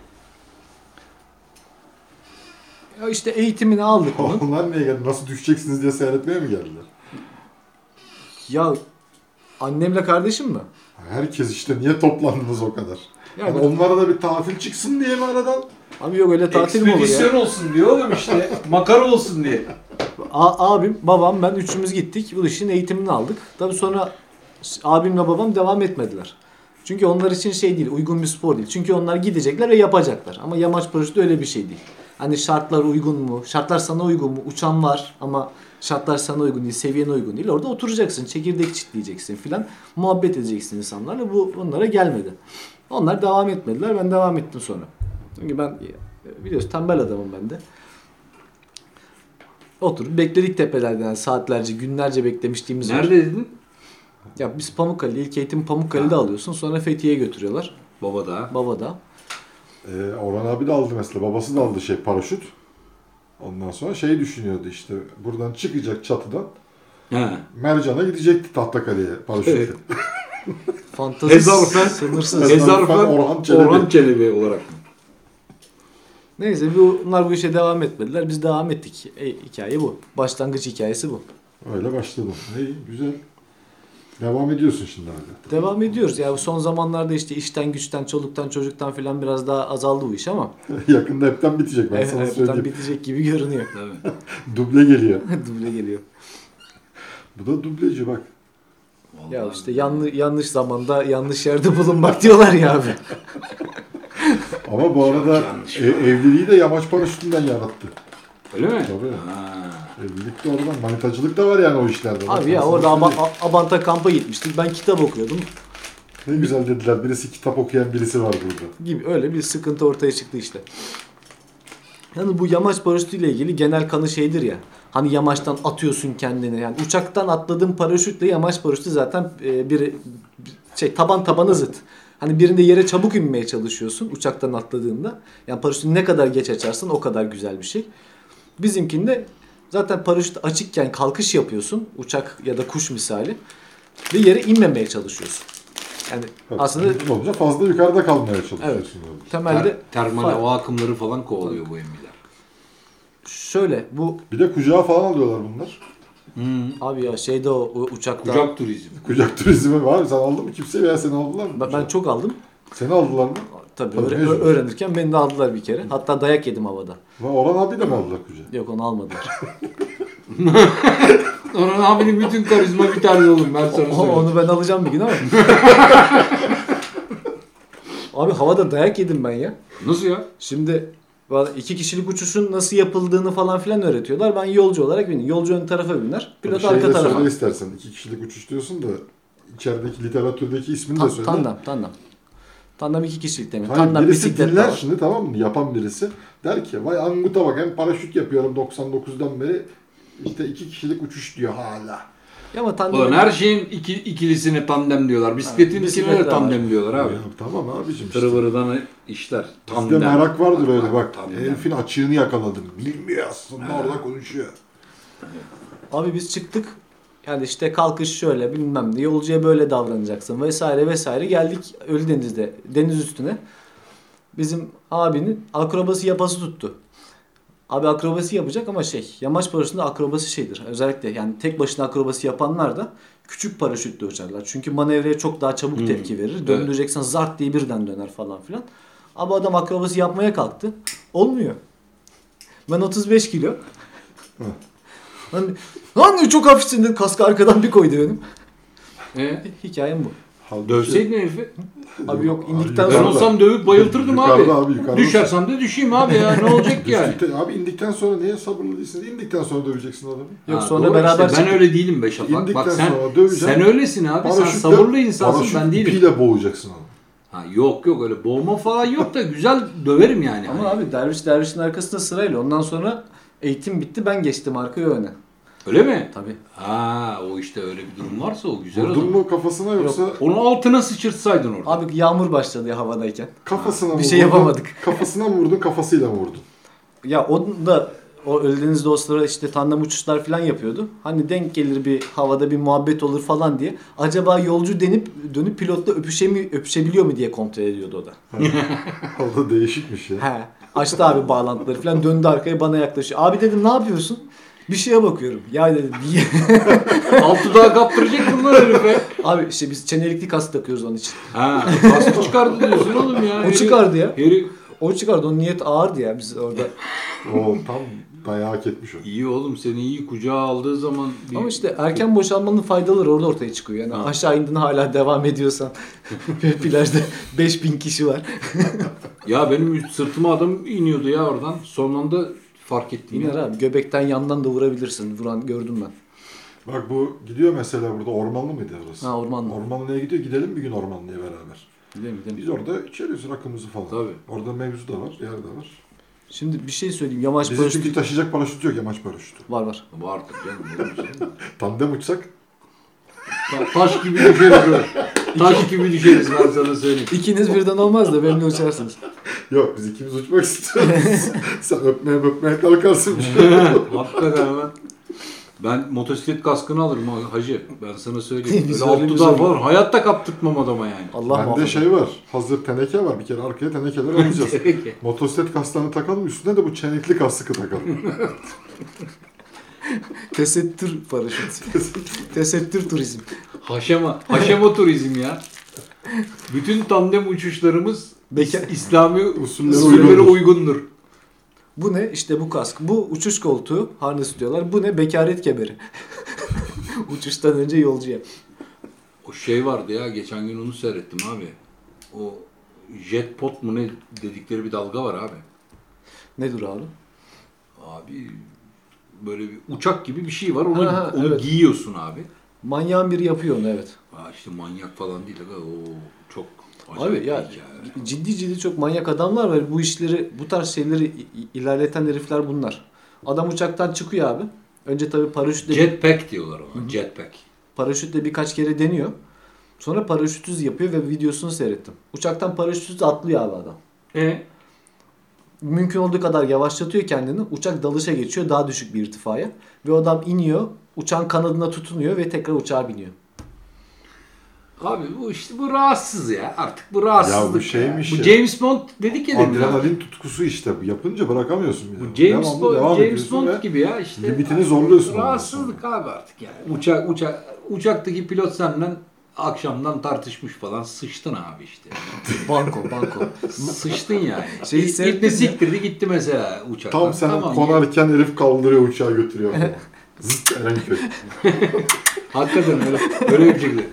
Ya işte eğitimini aldık onun. Onlar niye geldi? Nasıl düşeceksiniz diye seyretmeye mi geldiler? Ya annemle kardeşim mi? Herkes işte niye toplandınız o kadar? Yani- Yani onlara da bir tatil çıksın diye mi aradan? Abi yok öyle tatil mi olur ya? olsun diyor oğlum işte. Makara olsun diye. A- abim, babam, ben üçümüz gittik. Bu işin eğitimini aldık. Tabii sonra abimle babam devam etmediler. Çünkü onlar için şey değil, uygun bir spor değil. Çünkü onlar gidecekler ve yapacaklar. Ama yamaç paraşütü öyle bir şey değil. Hani şartlar uygun mu? Şartlar sana uygun mu? Uçan var ama şartlar sana uygun değil, seviyene uygun değil. Orada oturacaksın, çekirdek çitleyeceksin filan. Muhabbet edeceksin insanlarla. Bu onlara gelmedi. Onlar devam etmediler. Ben devam ettim sonra. Çünkü ben biliyorsun tembel adamım ben de. Oturup bekledik tepelerden yani saatlerce, günlerce beklemişliğimiz var. Nerede dedin? Ya biz Pamukkale, ilk eğitim Pamukkale'de alıyorsun. Sonra Fethiye'ye götürüyorlar. Baba da. Babada. Ee, Orhan abi de aldı mesela. Babası da aldı şey paraşüt. Ondan sonra şey düşünüyordu işte. Buradan çıkacak çatıdan. He. Mercan'a gidecekti Tahtakale'ye paraşütle. Evet. Fantezi Hezarfen. sınırsız. Hezarfen Ezarfen Orhan Çelebi. Orhan Çelebi olarak. Neyse bu, bunlar bu işe devam etmediler. Biz devam ettik. E, hikaye bu. Başlangıç hikayesi bu. Öyle başladım. İyi, güzel. Devam ediyorsun şimdi hala. Devam ediyoruz. Ya son zamanlarda işte işten güçten, çoluktan, çocuktan falan biraz daha azaldı bu iş ama Yakında hepten bitecek ben evet, sana hepten söyleyeyim. bitecek gibi görünüyor. Tabii. Duble geliyor. Duble geliyor. Bu da dubleci bak. Ya işte yanlış yanlış zamanda yanlış yerde bulunmak diyorlar ya abi. Ama bu arada e, evliliği de yamaç paraşütünden yarattı. Öyle mi? Tabii. Ha. Evlilik de oradan. Manitacılık da var yani o işlerde. Bak, Abi ben ya sana orada Aba- söyleyeyim. A- Abant'a kampa gitmiştik. Ben kitap okuyordum. Ne güzel dediler. Birisi kitap okuyan birisi var burada. Gibi öyle bir sıkıntı ortaya çıktı işte. Yani bu yamaç paraşütüyle ilgili genel kanı şeydir ya. Hani yamaçtan atıyorsun kendini. Yani uçaktan atladığın paraşütle yamaç paraşütü zaten e, bir bir şey taban tabana zıt. Hani birinde yere çabuk inmeye çalışıyorsun uçaktan atladığında. Yani paraşütü ne kadar geç açarsın o kadar güzel bir şey. Bizimkinde zaten paraşüt açıkken kalkış yapıyorsun. Uçak ya da kuş misali. Ve yere inmemeye çalışıyorsun. Yani Bak, aslında mümkün olunca fazla yukarıda kalmaya çalışıyorsun. Evet. orada. temelde Ter, termal fark- hava akımları falan kovalıyor bu emmiler. şöyle bu Bir de kucağa falan alıyorlar bunlar. abi ya şeyde o, o uçakta Kucak turizmi. Kucak turizmi var. Sen aldın mı? Kimse veya seni aldılar mı? ben, ben çok aldım. Seni aldılar mı? Tabii, Tabii, öğre- mecbur. öğrenirken beni de aldılar bir kere. Hatta dayak yedim havada. Lan Orhan abi de mi aldılar kucağa? Yok onu almadılar. Orhan abinin bütün karizma biterdi oğlum ben sana O- söyleyeyim. onu ben alacağım bir gün ama. Abi havada dayak yedim ben ya. Nasıl ya? Şimdi valla iki kişilik uçuşun nasıl yapıldığını falan filan öğretiyorlar. Ben yolcu olarak bindim. Yolcu ön tarafa biner. Pilot Şeyi arka de tarafa. söyle istersen. İki kişilik uçuş diyorsun da içerideki literatürdeki ismini Ta- de söyle. tandem, tandem. Tandem iki kişilik demek. Hayır, Tandem birisi bisiklet de dinler var. şimdi, tamam mı? Yapan birisi der ki vay anguta bak, hem paraşüt yapıyorum doksan dokuzdan beri, işte iki kişilik uçuş diyor hala. Ya ama tandem Ulan her şeyin iki, ikilisine tandem diyorlar. Bisikletin Evet, ikisine bisiklet de de tandem diyorlar abi. Ya, tamam abicim işte. Tırıvırıdan işler. Bizde merak vardır öyle bak. Tandem. Herifin açığını yakaladım. Bilmiyor aslında, orada konuşuyor. Abi biz çıktık. Yani işte kalkış şöyle bilmem ne. Yolcuya böyle davranacaksın vesaire vesaire. Geldik Ölüdeniz'de deniz üstüne. Bizim abinin akrobasi yapası tuttu. Abi akrobasi yapacak ama şey, yamaç paraşütünde akrobasi şeydir. Özellikle yani tek başına akrobasi yapanlar da küçük paraşütle uçarlar. Çünkü manevraya çok daha çabuk Hmm. tepki verir. Döndüreceksen zart diye birden döner falan filan. Ama adam akrobasi yapmaya kalktı. Olmuyor. Ben otuz beş kilo. Lan, lan çok hafifsin dedi. Kaskı arkadan bir koydu benim. E? Hikayem bu. Halbuki- Dövseydin herifi. Abi yok indikten yukarıda. Ben sonra. olsam dövüp bayıltırdım Yukarıda abi. abi, yukarıda. Düşersem de düşeyim abi ya. Ne olacak ki yani? Düştükte- abi indikten sonra niye sabırlı değilsin? İndikten sonra döveceksin adamı. Yok Ha, sonra doğru beraber işte. Ben çıktık. öyle değilim be Şafak. İndikten Bak sen sonra döveceğim. sen öylesin abi. Sen Paraşütle- sabırlı insansın, paraşüt ben değilim. ipiyle boğacaksın adamı. Ha, yok yok öyle boğma falan yok da güzel döverim yani. Ama abi derviş dervişin arkasında sırayla. Ondan sonra eğitim bitti. Ben geçtim arkaya öne. Öyle mi? Tabii. Ha o işte öyle bir durum varsa o güzel Vurdun olur. mu kafasına yoksa Onu altına sıçırtsaydın orada. Abi yağmur başladı ya havadayken. kafasına mı Bir şey vurdun? yapamadık. Kafasına mı vurdun, kafasıyla mı vurdun? Ya onun da o Ölüdeniz dostları işte tandem uçuşlar falan yapıyordu. Hani denk gelir bir havada bir muhabbet olur falan diye. Acaba yolcu denip dönüp pilotla öpüşe mi, öpüşebiliyor mu diye kontrol ediyordu o da. O da değişikmiş ya. He. Açtı abi bağlantıları falan döndü arkaya bana yaklaşıyor. Abi dedim ne yapıyorsun? Bir şeye bakıyorum. Ya dedim niye? Altı daha kaptıracak bunlar herife. Abi işte biz çenelikli kask takıyoruz onun için. Ha kaskı çıkardı diyorsun oğlum ya. O çıkardı ya. Herif O çıkardı. Onun niyet ağırdı ya biz orada. O tam dayağı hak etmiş o. iyi oğlum seni iyi kucağa aldığı zaman bir... Ama işte erken boşalmanın faydaları orada ortaya çıkıyor. Yani Ha. aşağı indiğinde hala devam ediyorsan. Plajda beş bin kişi var. Ya benim sırtıma adam iniyordu ya oradan. Son anda fark ettim. İner ya. abi. Göbekten yandan da vurabilirsin. Vuran gördüm ben. Bak bu gidiyor mesela burada, Ormanlı mıydı orası? Ha, Ormanlı. Ormanlı'ya gidiyor, gidelim bir gün Ormanlı'ya beraber. Gidelim gidelim. Biz orada içeriyoruz rakımızı falan. Tabii. Orada mevzu da var, yer de var. Şimdi bir şey söyleyeyim. Yamaç Bizim paraşütü çünkü taşıyacak paraşüt yok, yamaç paraşütü. var var. Vardır canım. böyle bir şey. Tandem uçsak Ta- Taş gibi düşeriz böyle. Taş gibi düşeriz ben sana söyleyeyim. İkiniz birden olmaz da benimle uçarsınız. yok, biz ikimiz uçmak istiyoruz. Sen öpmeye öpmeye kalkarsın. Hakikaten hemen. Ben motosiklet kaskını alırım ha- hacı. Ben sana söyleyeyim. Biz Böyle öyle alt bir dudar şey- falan. Hayatta kaptırtmam adama yani. Allah Bende muhafaza. şey var, hazır teneke var. Bir kere arkaya tenekeler alacağız. Peki. Motosiklet kasklarını takalım, üstüne de bu çenekli kaskı takalım. Tesettür paraşüt. Tesettür turizm. Haşema. Haşema turizm ya. Bütün tandem uçuşlarımız Bekar. İslami Usullere usullere uygundur. uygundur. Bu ne? İşte bu kask. Bu uçuş koltuğu. Harness diyorlar. Bu ne? Bekaret kemeri. Uçuştan önce yolcuya. O şey vardı ya, geçen gün onu seyrettim abi. O jet pot mu ne dedikleri bir dalga var abi. Nedir abi? Abi böyle bir uçak gibi bir şey var. Onu, Ha, onu evet. giyiyorsun abi. Manyağın biri yapıyor onu evet. Aa, işte manyak falan değil. aga, O çok Abi acayip ya bir hikaye. ciddi ciddi çok manyak adamlar var. Bu işleri, bu tarz şeyleri i- ilerleten herifler bunlar. Adam uçaktan çıkıyor abi. Önce tabii paraşütle Jetpack diyorlar ona. Jetpack. paraşütle birkaç kere deniyor. Sonra paraşütsüz yapıyor ve videosunu seyrettim. Uçaktan paraşütsüz atlıyor abi adam. E? mümkün olduğu kadar yavaşlatıyor kendini. Uçak dalışa geçiyor daha düşük bir irtifaya. Ve adam iniyor, uçağın kanadına tutunuyor ve tekrar uçağa biniyor. Abi bu işte bu rahatsız ya. Artık bu rahatsızlık. Ya bu şeymiş Bu ya. James Bond dedik ya dedim. Adrenalin tutkusu işte. Yapınca bırakamıyorsun. Bir Bu de. James Devamlı Bond, devam James ediyorsun Bond ve gibi ya işte. limitini zorluyorsun. Rahatsızlık abi artık yani. Uçak, uçak, uçaktaki pilot senden akşamdan tartışmış falan. Sıçtın abi işte. Banko, banko. Sıçtın yani. Şeyi İlk seyrettin ne mi? siktirdi gitti mesela uçaktan. Tam sen Tamam, konarken herif kaldırıyor uçağı götürüyor. Zıt Erenköy. hakikaten öyle, öyle bir şekilde.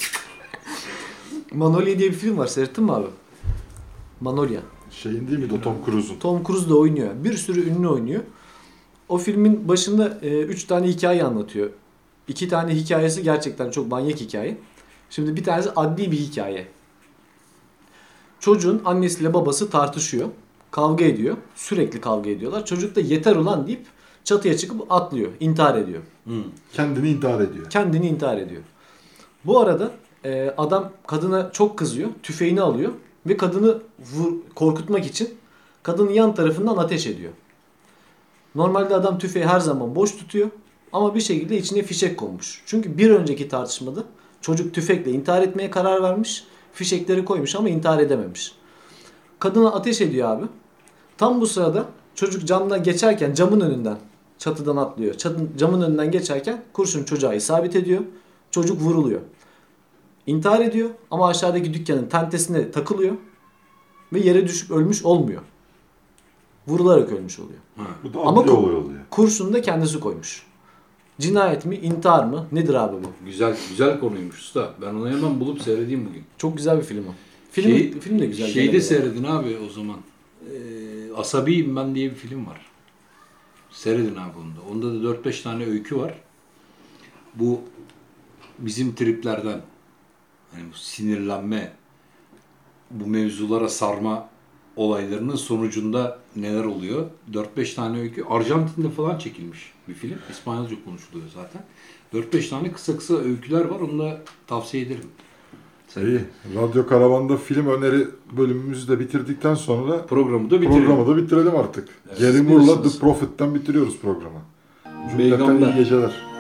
Manolya diye bir film var. Seyrettin mi abi? Manolya. Şeyin değil mi o Tom Cruise'un? Tom Cruise da oynuyor. Bir sürü ünlü oynuyor. O filmin başında e, üç tane hikaye anlatıyor. İki tane hikayesi gerçekten çok manyak hikaye. Şimdi bir tanesi adli bir hikaye. Çocuğun annesiyle babası tartışıyor. Kavga ediyor. Sürekli kavga ediyorlar. Çocuk da yeter ulan deyip çatıya çıkıp atlıyor. İntihar ediyor. Hmm. Kendini intihar ediyor. Kendini intihar ediyor. Bu arada e, adam kadına çok kızıyor. Tüfeğini alıyor. Ve kadını vur, korkutmak için kadının yan tarafından ateş ediyor. Normalde adam tüfeği her zaman boş tutuyor. Ama bir şekilde içine fişek konmuş. Çünkü bir önceki tartışmada çocuk tüfekle intihar etmeye karar vermiş. Fişekleri koymuş ama intihar edememiş. Kadına ateş ediyor abi. Tam bu sırada çocuk camdan geçerken camın önünden çatıdan atlıyor. Çatın, camın önünden geçerken kurşun çocuğa isabet ediyor. Çocuk vuruluyor. İntihar ediyor ama aşağıdaki dükkanın tentesine takılıyor. Ve yere düşüp ölmüş olmuyor. Vurularak ölmüş oluyor. Ha. Bu da Ama adli ku- olay oluyor. Kurşunu da kendisi koymuş. Cinayet mi, intihar mı? Nedir abi bu? Güzel güzel konuymuş usta. Ben onu hemen bulup seyredeyim bugün. Çok güzel bir film o. Film, Şey- film de güzel. Şeyde gene. seyredin abi o zaman. Ee, Asabiyim ben diye bir film var. Seyredin abi onu da. Onda da dört beş tane öykü var. Bu bizim triplerden hani bu sinirlenme, bu mevzulara sarma olaylarının sonucunda neler oluyor? dört beş tane öykü. Arjantin'de falan çekilmiş bir film. İspanyolca konuşuluyor zaten. dört beş tane kısa kısa öyküler var. Onu da tavsiye ederim. İyi. Radyo Karavan'da film öneri bölümümüzü de bitirdikten sonra Programı da bitirelim. programı da bitirelim artık. Evet, Gary siz Moore'la bilirsiniz. The Prophet'ten bitiriyoruz programı. Cümleten Peygamber. iyi geceler.